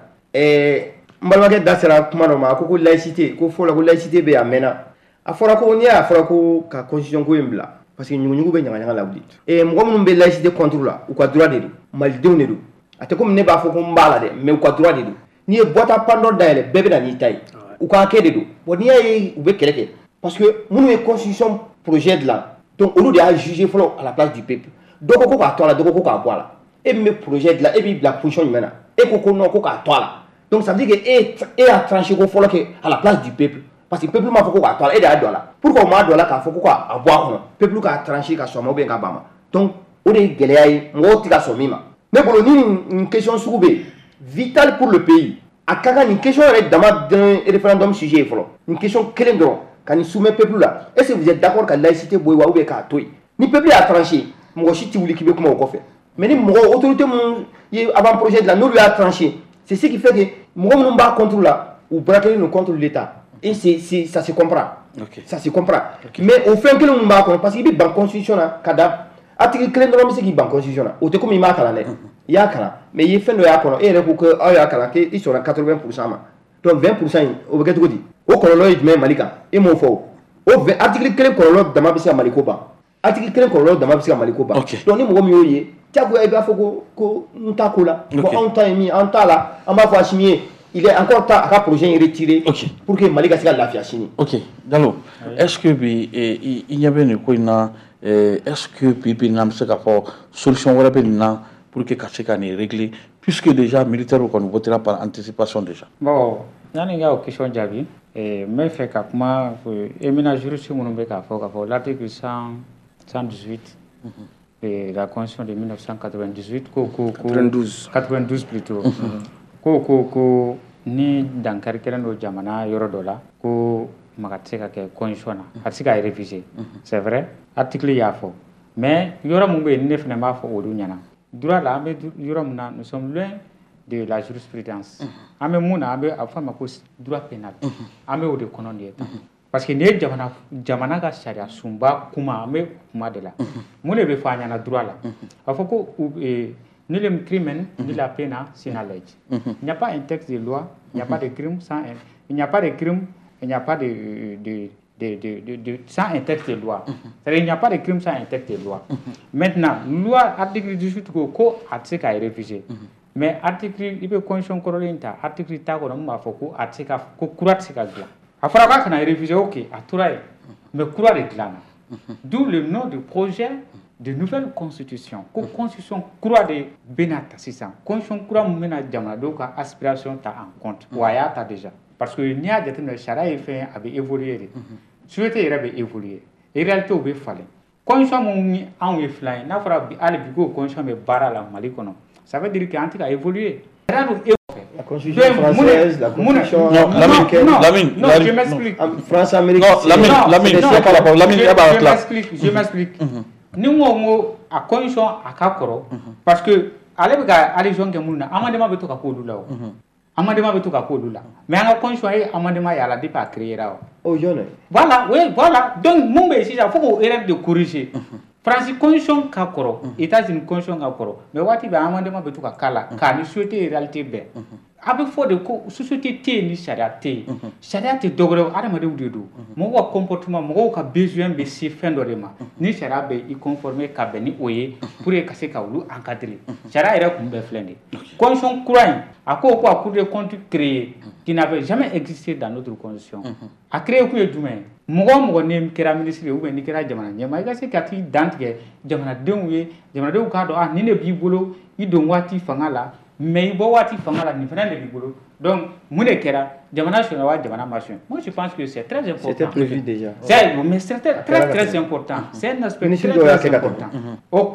n balimakɛ da sera kuma dɔ ma a ko ko laïcité ko fɔlɔ ko laïcité bɛ a mɛnna a fɔra ko n'i y'a fɔra ko ka constitution ko in bila parce que ɲuguɲugu bɛ ɲagaɲaga la wuli mɔgɔ minnu bɛ laïcité contre la u ka droit de don malidenw de don a tɛ komi ne b'a fɔ ko n b'a la dɛ mais u ka droit de don n'i ye boîte pan dɔ dayɛlɛ bɛɛ bɛ na n'i ta ye u ka hakɛ de don bon n'i y'a ye u bɛ kɛlɛ kɛ parce que minnu ye constitution projet dilan donc olu de y'a jugé fɔlɔ à la place du peuple dɔ ko k'a to a la dɔ ko k'a bɔ a la e min bɛ projet dilan e b'i bila position jumɛn na e ko non ko k'a to a la donc ça veut dire que e y'a tranché ko fɔlɔ kɛ à la place du peuple parce que peuple m'a fɔ ko k'a to a la e de y'a don a la pourquoi o m'a don a la k'a fɔ ko k'a bɔ a kɔnɔ peuple k'a tranché ka sɔn ma ou bien k'a ban ma donc o de ye gɛlɛya ye mɔgɔw tɛ ka sɔn min ma ne bolo ni nin question sugu bɛ yen vital pour le pays a ka kan nin question yɛrɛ dama d'un référendum sujet ye fɔlɔ nin question kelen dɔrɔn ka nin soumettre peuple la est ce que vous êtes d'accord ka laïcité bɔ yen wa ou bien k'a to yen ni peuple y'a tranché mɔgɔ si tɛ wuli k'i bɛ kuma o kɔfɛ mais ni mɔgɔ autorité minnu ye avant projet dilan n'olu y'a tranché c'est ce qui fait que mɔgɔ minnu b'a contre la u braquer nous contre l'état et ça se comprend ça se comprend mais au fɛn kelen minnu b'a kɔnɔ parce que i bɛ ban constitution na ka da a tigi kelen dɔrɔn bɛ se k'i ban constitution na o tɛ komi i m'a kalan dɛ i y'a kalan mais i ye fɛn dɔ y'a kɔnɔ e yɛrɛ ko ko aw y'a kalan k'i sɔnna 80% ma donc 20% in o bɛ kɛ cogo di o kɔlɔlɔ ye jumɛn ye Mali kan e m'o fɔ o article kelen kɔlɔlɔ dama bɛ se ka Mali ko ban article kelen kɔlɔlɔ dama bɛ se ka Mali ko ban donc ni mɔgɔ min y'o ye diyagoya i b'a fɔ ko n t'a ko la bon anw ta ye min an t'a la an b'a fɔ Assimi ye il est encore temps a ka projet in retiré pour que Mali ka se ka lafiya sini. Ok Diallo est-ce que bi i ɲɛ bɛ nin ko in na est-ce que bi n'an bɛ se k'a fɔ solution wɛrɛ bɛ nin na pour que ka se ka nin régler puisque déjà militaire qu'on votera par anticipation déjà. Bon, yani nga o question jabi mais fait ka kuma émina juriste mun be ka fo l'article 118 de la constitution de 1998 92 plutôt ko ni dankari kelen do jamana yoro dola ko magate ka ke constitution na atika réviser c'est vrai article ya fo mais yoro mun be ne fena ma fo odu nyana droit la ambe yoro mun na nous sommes loin de la jurisprudence ambe muna ambe afama ko droit pénal ambe o de konon de ta parce que ne jamana ka sharia sumba kuma ambe kuma de la mun le be fa nyana droit la afo ko ni le crime ni la pena sin la loi. Il n'y a pas un texte de loi, il n'y a pas de crime sans il n'y a pas de crime, il n'y a pas sans un texte de loi. C'est-à-dire il n'y a pas de crime sans un texte de loi. Maintenant, loi article 18 ko article est révisé. Mais article il peut constitution corolinta article ta ko ma foko article ko kurat sika gla. Afara ka na révisé OK, aturaye. Mais kurat de glana. D'où le nom du projet de nouvelle constitution. Ko constitution croix de Benata, c'est ça. Constitution croix mena jamana do ka aspiration ta en compte. Waya ta déjà. Parce que n'y a des le chara et fait avait évolué. Souhaité il avait évolué. Et réalité au fallait. Constitution mon en we fly na fera bi ale bigo constitution me bara la Mali kono. Ça veut dire qu'antique a évolué. La constitution française, la constitution américaine. Non, je m'explique. France américaine. Non, Lamine, c'est pas la parole. Lamine, je m'explique. Ni mo a condition aka koro parce que ale be ka allusion ke munna amandement be to ka ko lula o amandement be to ka ko lula mais anga condition ay amandement ya la dépa créer ra o jone voilà oui voilà donc mun be si ça faut ko erreur de corriger France condition ka koro États-Unis condition ka koro mais wati be amandement be to ka kala ka ni souhaiter réalité be abe fo de ko société té ni charia te dogre adama de wudo mo wa comportement mo ka besoin be si fin de ma ni charia be y conformer ka be ni oye pour que se ka wulu encadrer charia ira kum be flende constitution courant ako ko a cour de compte créé qui n'avait jamais existé dans notre constitution a créé ku edume mo ne kera ministre ou ni kera jamana nyama ga se kati dantige jamana denwe jamana de ka do ni ne bi bolo i don wati fangala mais bo wati fangala ni fana de bigolo donc mune kera jamana shona wa jamana marché moi je pense que c'est très important c'était prévu déjà mais c'est très important c'est un aspect très important au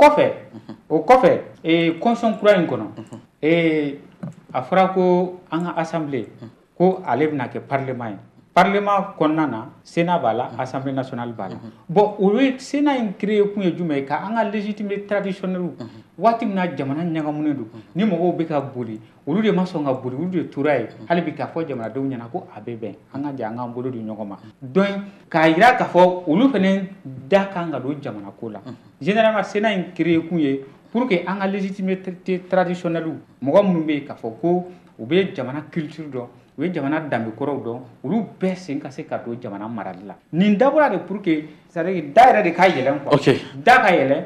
coffre et constitution croix inkono et afra ko anga assemblée ko alebna ke parlement konnana sénat bala assemblée nationale bala bon oui sénat in créé pour jume ka anga légitimité traditionnelle wati na jamana nyanga munedu ni mo be ka boli olu de masonga boli olu de turai hali bi ka fo jamana do nyana ko abebe anga janga bolo du nyogoma donc ka ira ka fo olu fenen da kanga do jamana ko la généralement sénat in créé pour que anga légitimité traditionnelle mo mun be ka fo ko u be jamana culture do u be jamana dambe koro do olu be sen ka se ka do jamana marali la nin dabura de pour que ça veut dire daira de kay yelen quoi OK da kay yelen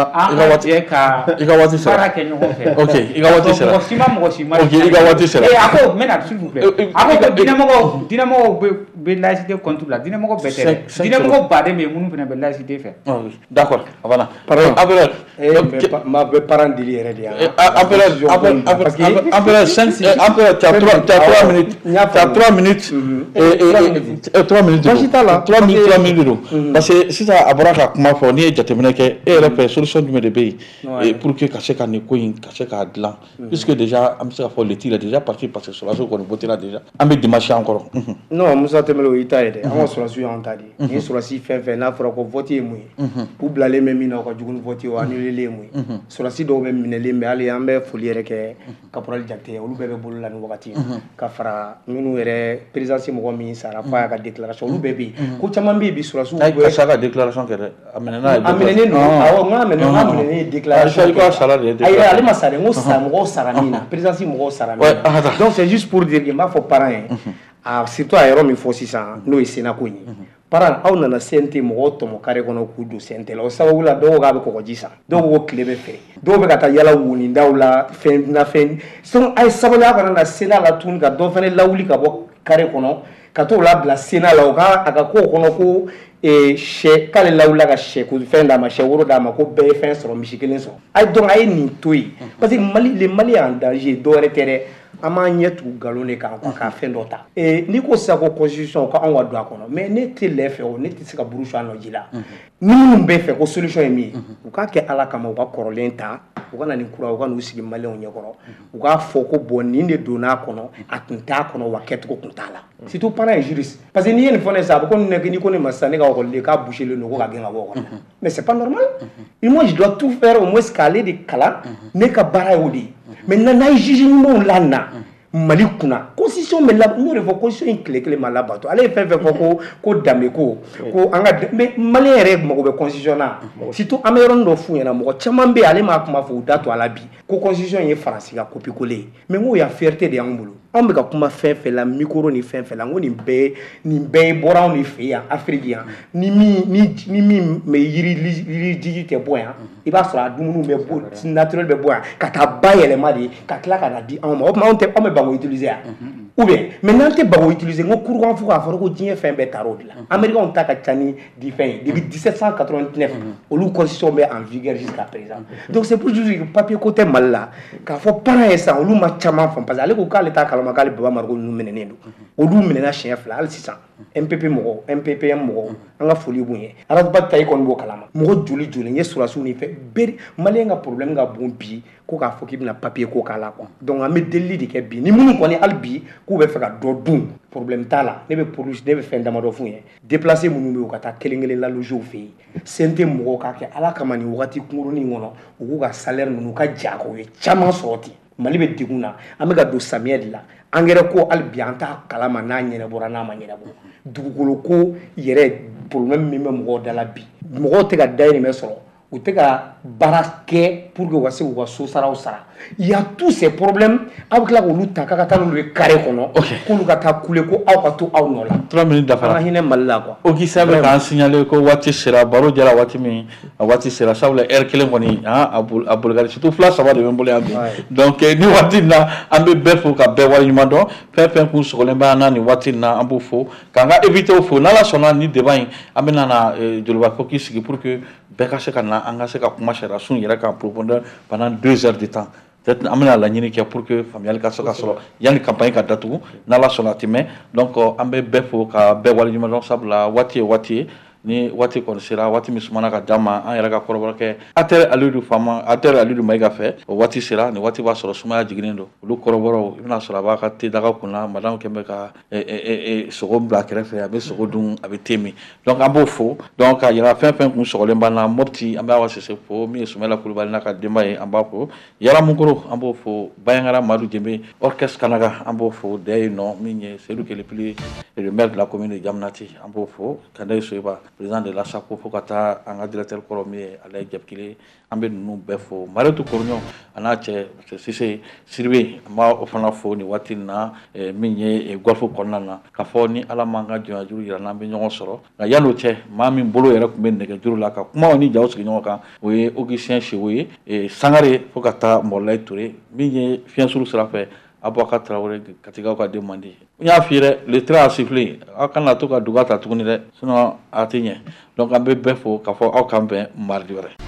iga wati sera para ke nyoko fe OK iga wati sera mo sima OK iga wati sera et ako mena s'il vous plaît ako dinamo be laïcité contre la dinamo be tere dinamo bade me munu fena be laïcité fait d'accord voilà après ma be parent délire dia après 3 minutes t'as 3 minutes et 3 minutes parce que si ça abora ka kuma fo ni jatemene ke e repe solution du de pays et pour que kacheka ni ko in kacheka adlan puisque déjà am sa fo le tir déjà parti parce que sur la zone qu'on voter là déjà am dimanche encore non Moussa Temelo ita ede am sur la suite on t'a dit ni sur la si fin na fera ko voter mu pour blaler même na ko jugun voter o annuler mu sur la si do même minele mais ali ambe foliere ke caporal jakte olu bebe bolu la ni wakati ka fara minu ere présidence mo mi sara fa ka déclaration olu bebe ko chama bi sur la su ka saka déclaration que amenena no awo nga amenena déclaration ko sala de ay ali masare mo sara mina présidence mo sara mina donc c'est juste pour dire que ma faut parent surtout à mi faut 600 no isena ko ni parent aw nana sente mo to mo kare kono ku do sente la o sababu la do ga be ko jisa do go klebe fe do be kata yala wuni ndawla fen na fen son ay sabala kana na sena la tun ga do fene lawli ka bo carré kɔnɔ ka t'o labila Sénat la o ka a ka ko kɔnɔ ko sɛ k'ale lawulila ka sɛ ko fɛn d'a ma sɛ woro d'a ma ko bɛɛ ye fɛn sɔrɔ misi kelen sɔrɔ a donc a ye nin to yen parce que les Maliens en danger dɔwɛrɛ tɛ dɛ an b'an ɲɛ tugu nkalon de kan ka fɛn dɔ ta n'i ko sisan ko constitution ko anw ka don a kɔnɔ mais ne tɛ lɛ fɛ o ne tɛ se ka burusu a nɔji la ni minnu bɛ fɛ ko solution ye min ye u k'a kɛ Ala kama u ka kɔrɔlen ta u ka na nin kura u ka n'u sigi Maliens ɲɛkɔrɔ u k'a fɔ ko bon nin de donn'a kɔnɔ a tun t'a kɔnɔ wa kɛcogo tun t'a la surtout parents et juristes parce que n'i ye nin fɔ ne sisan a bɛ ko n'i ko ne ma sisan ne ka ekɔliden k'a bouchelen don ko ka gɛn ka bɔ ekɔli la mais c'est pas normal moi je dois tout faire au moins k'ale de kalan ne ka baara ye o de ye maintenant n'a ye juge ɲumanw la na Mali kunna constitution bɛ la n'o de fɔ constitution in tile kelen ma labato ale ye fɛn fɛn fɔ ko danbe ko an ka mais Malien yɛrɛ mago bɛ constitution na surtout an bɛ yɔrɔnin dɔ f'u ɲɛna mɔgɔ caman bɛ yen ale m'a kuma fɔ u da to a la bi ko constitution in ye Faransi ka copie coller ye mais n ko ya fierté de y'anw bolo anw bɛ ka kuma fɛn fɛn la micro ni fɛn fɛn la n ko nin bɛɛ bɔra anw de fɛ yan Afrique yan ni min bɛ yiri jiji tɛ bɔ yan i b'a sɔrɔ a dumuniw bɛ bɔ naturel bɛ bɔ yan ka taa bayɛlɛma de ka tila ka na di anw ma o tuma anw bɛ bago utiliser yan ou bien mais n'an tɛ bago utiliser n ko kurukan fo k'a fɔ ko diɲɛ fɛn bɛɛ taara o de la Américains ta ka ca ni di fɛn ye depuis 1789 olu constitution bɛ en vigueur jusqu'à présent donc c'est pour dire que papier ko tɛ Mali la k'a fɔ parents ye sisan olu ma caman faamu parce que ale ko k'ale t'a kalama k'ale baba Marisgo ninnu minɛnen don olu minɛna siɲɛ 2 hali sisan MPP mɔgɔw MPPM mɔgɔw an ka foli b'u ye Arabas ta i kɔni b'o kalama mɔgɔ joli joli n ye sɔrɔsiw ni fɛn bɛɛ Malien ka problème ka bon bi ko k'a fɔ k'i bɛna papier ko k'a la quoi donc an bɛ delili de kɛ bi ni minnu kɔni hali bi k'u bɛ fɛ ka dɔ dun problème t'a la ne bɛ fɛn damadɔ f'u ye déplacé minnu bɛ yen u ka taa kelen kelen la loger fɛ yen CNT mɔgɔw k'a kɛ Ala kama nin wagati kunkurunin kɔnɔ u k'u ka salaire ninnu ka jako u ye caman sɔrɔ ten Mali bɛ degun na an bɛ ka don samiyɛ de la engrais ko hali bi an t'a kalama n'a ɲɛnabɔra n'a ma ɲɛnabɔ dugukolo ko yɛrɛ problème min bɛ mɔgɔw da la bi mɔgɔw tɛ ka dayirimɛ sɔrɔ u tɛ ka baara kɛ pour que u ka se k'u ka so saraw sara il y a tous ces problèmes aw bɛ tila k'olu ta k'a ka taa n'olu ye carré kɔnɔ k'olu ka taa kule ko aw ka to aw nɔ la 3 minutes dafara an ka hinɛ Mali la quoi o k'i sɛbɛn k'an signaler ko waati sera baro jɛra waati min a waati sera sabula heure kelen kɔni a bolokari surtout 2-3 de bɛ n bolo yan bi donc ni waati in na an bɛ bɛɛ fo ka bɛɛ waleɲuman dɔn fɛn fɛn kun sɔgɔlen bɛ an na nin waati in na an b'o fo k'an ka invité fo n'Ala sɔnna ni débat in an bɛ na Joliba ko k'i sigi pour que bɛɛ ka se ka na an ka se ka kuma sariya sun yɛrɛ kan profondeur pendant 2 heures de temps peut-être an bɛna laɲini kɛ pour que faamuyali ka se ka sɔrɔ yanni campagne ka datugu n'Ala sɔnna a tɛ mɛn donc an bɛ bɛɛ fo ka bɛɛ waleɲuman dɔn sabula waati ye waati ye ni waati kɔni sera waati min sumana ka d'an ma an yɛrɛ ka kɔrɔbɔrɔkɛ acteur Alidu Mayiga fɛ o waati sera ni waati b'a sɔrɔ sumaya jiginnen don olu kɔrɔbɔrɔw i bɛna sɔrɔ a b'a ka te daga kunna madame kɛmɛ ka sogo bila kɛrɛfɛ a bɛ sogo dun a bɛ te min donc an b'o fo donc ka yira fɛn fɛn kun sɔgɔlen b'an na Mopti an bɛ Awa Sise fo min ye Sumala Kulubali n'a ka denba ye an b'a fo Yara Munkoro an b'o fo Bayangara Madu Jembe orchestre Kanaga an b'o fo dɛ yen nɔ min ye Seydou Kelipili le maire de la commune de Diamniaty an b'o fo Kandayi Soyiba président de la SACO fo ka taa an ka directeur kɔrɔ min ye Alaye Jabkile an bɛ ninnu bɛɛ fo Marietou Koroɲɔ a n'a cɛ Sise Siribe an b'a o fana fo nin waati in na min ye golf kɔnɔna na k'a fɔ ni Ala m'an ka jɔnya jira n'an bɛ ɲɔgɔn sɔrɔ nka yan'o cɛ maa min bolo yɛrɛ tun bɛ nɛgɛjuru la ka kuma ni jaw sigi ɲɔgɔn kan o ye Augustin Sewo ye Sangare fo ka taa Mɔrɔlayi Ture min ye fiɲɛsuru sira fɛ Aboubacar Traoré Katigaw ka den man di n y'a f'i ye le train a sifflé aw kana to ka duga ta tuguni dɛ sinon a tɛ ɲɛ donc an bɛ bɛɛ fo k'a fɔ aw k'an bɛn mardi wɛrɛ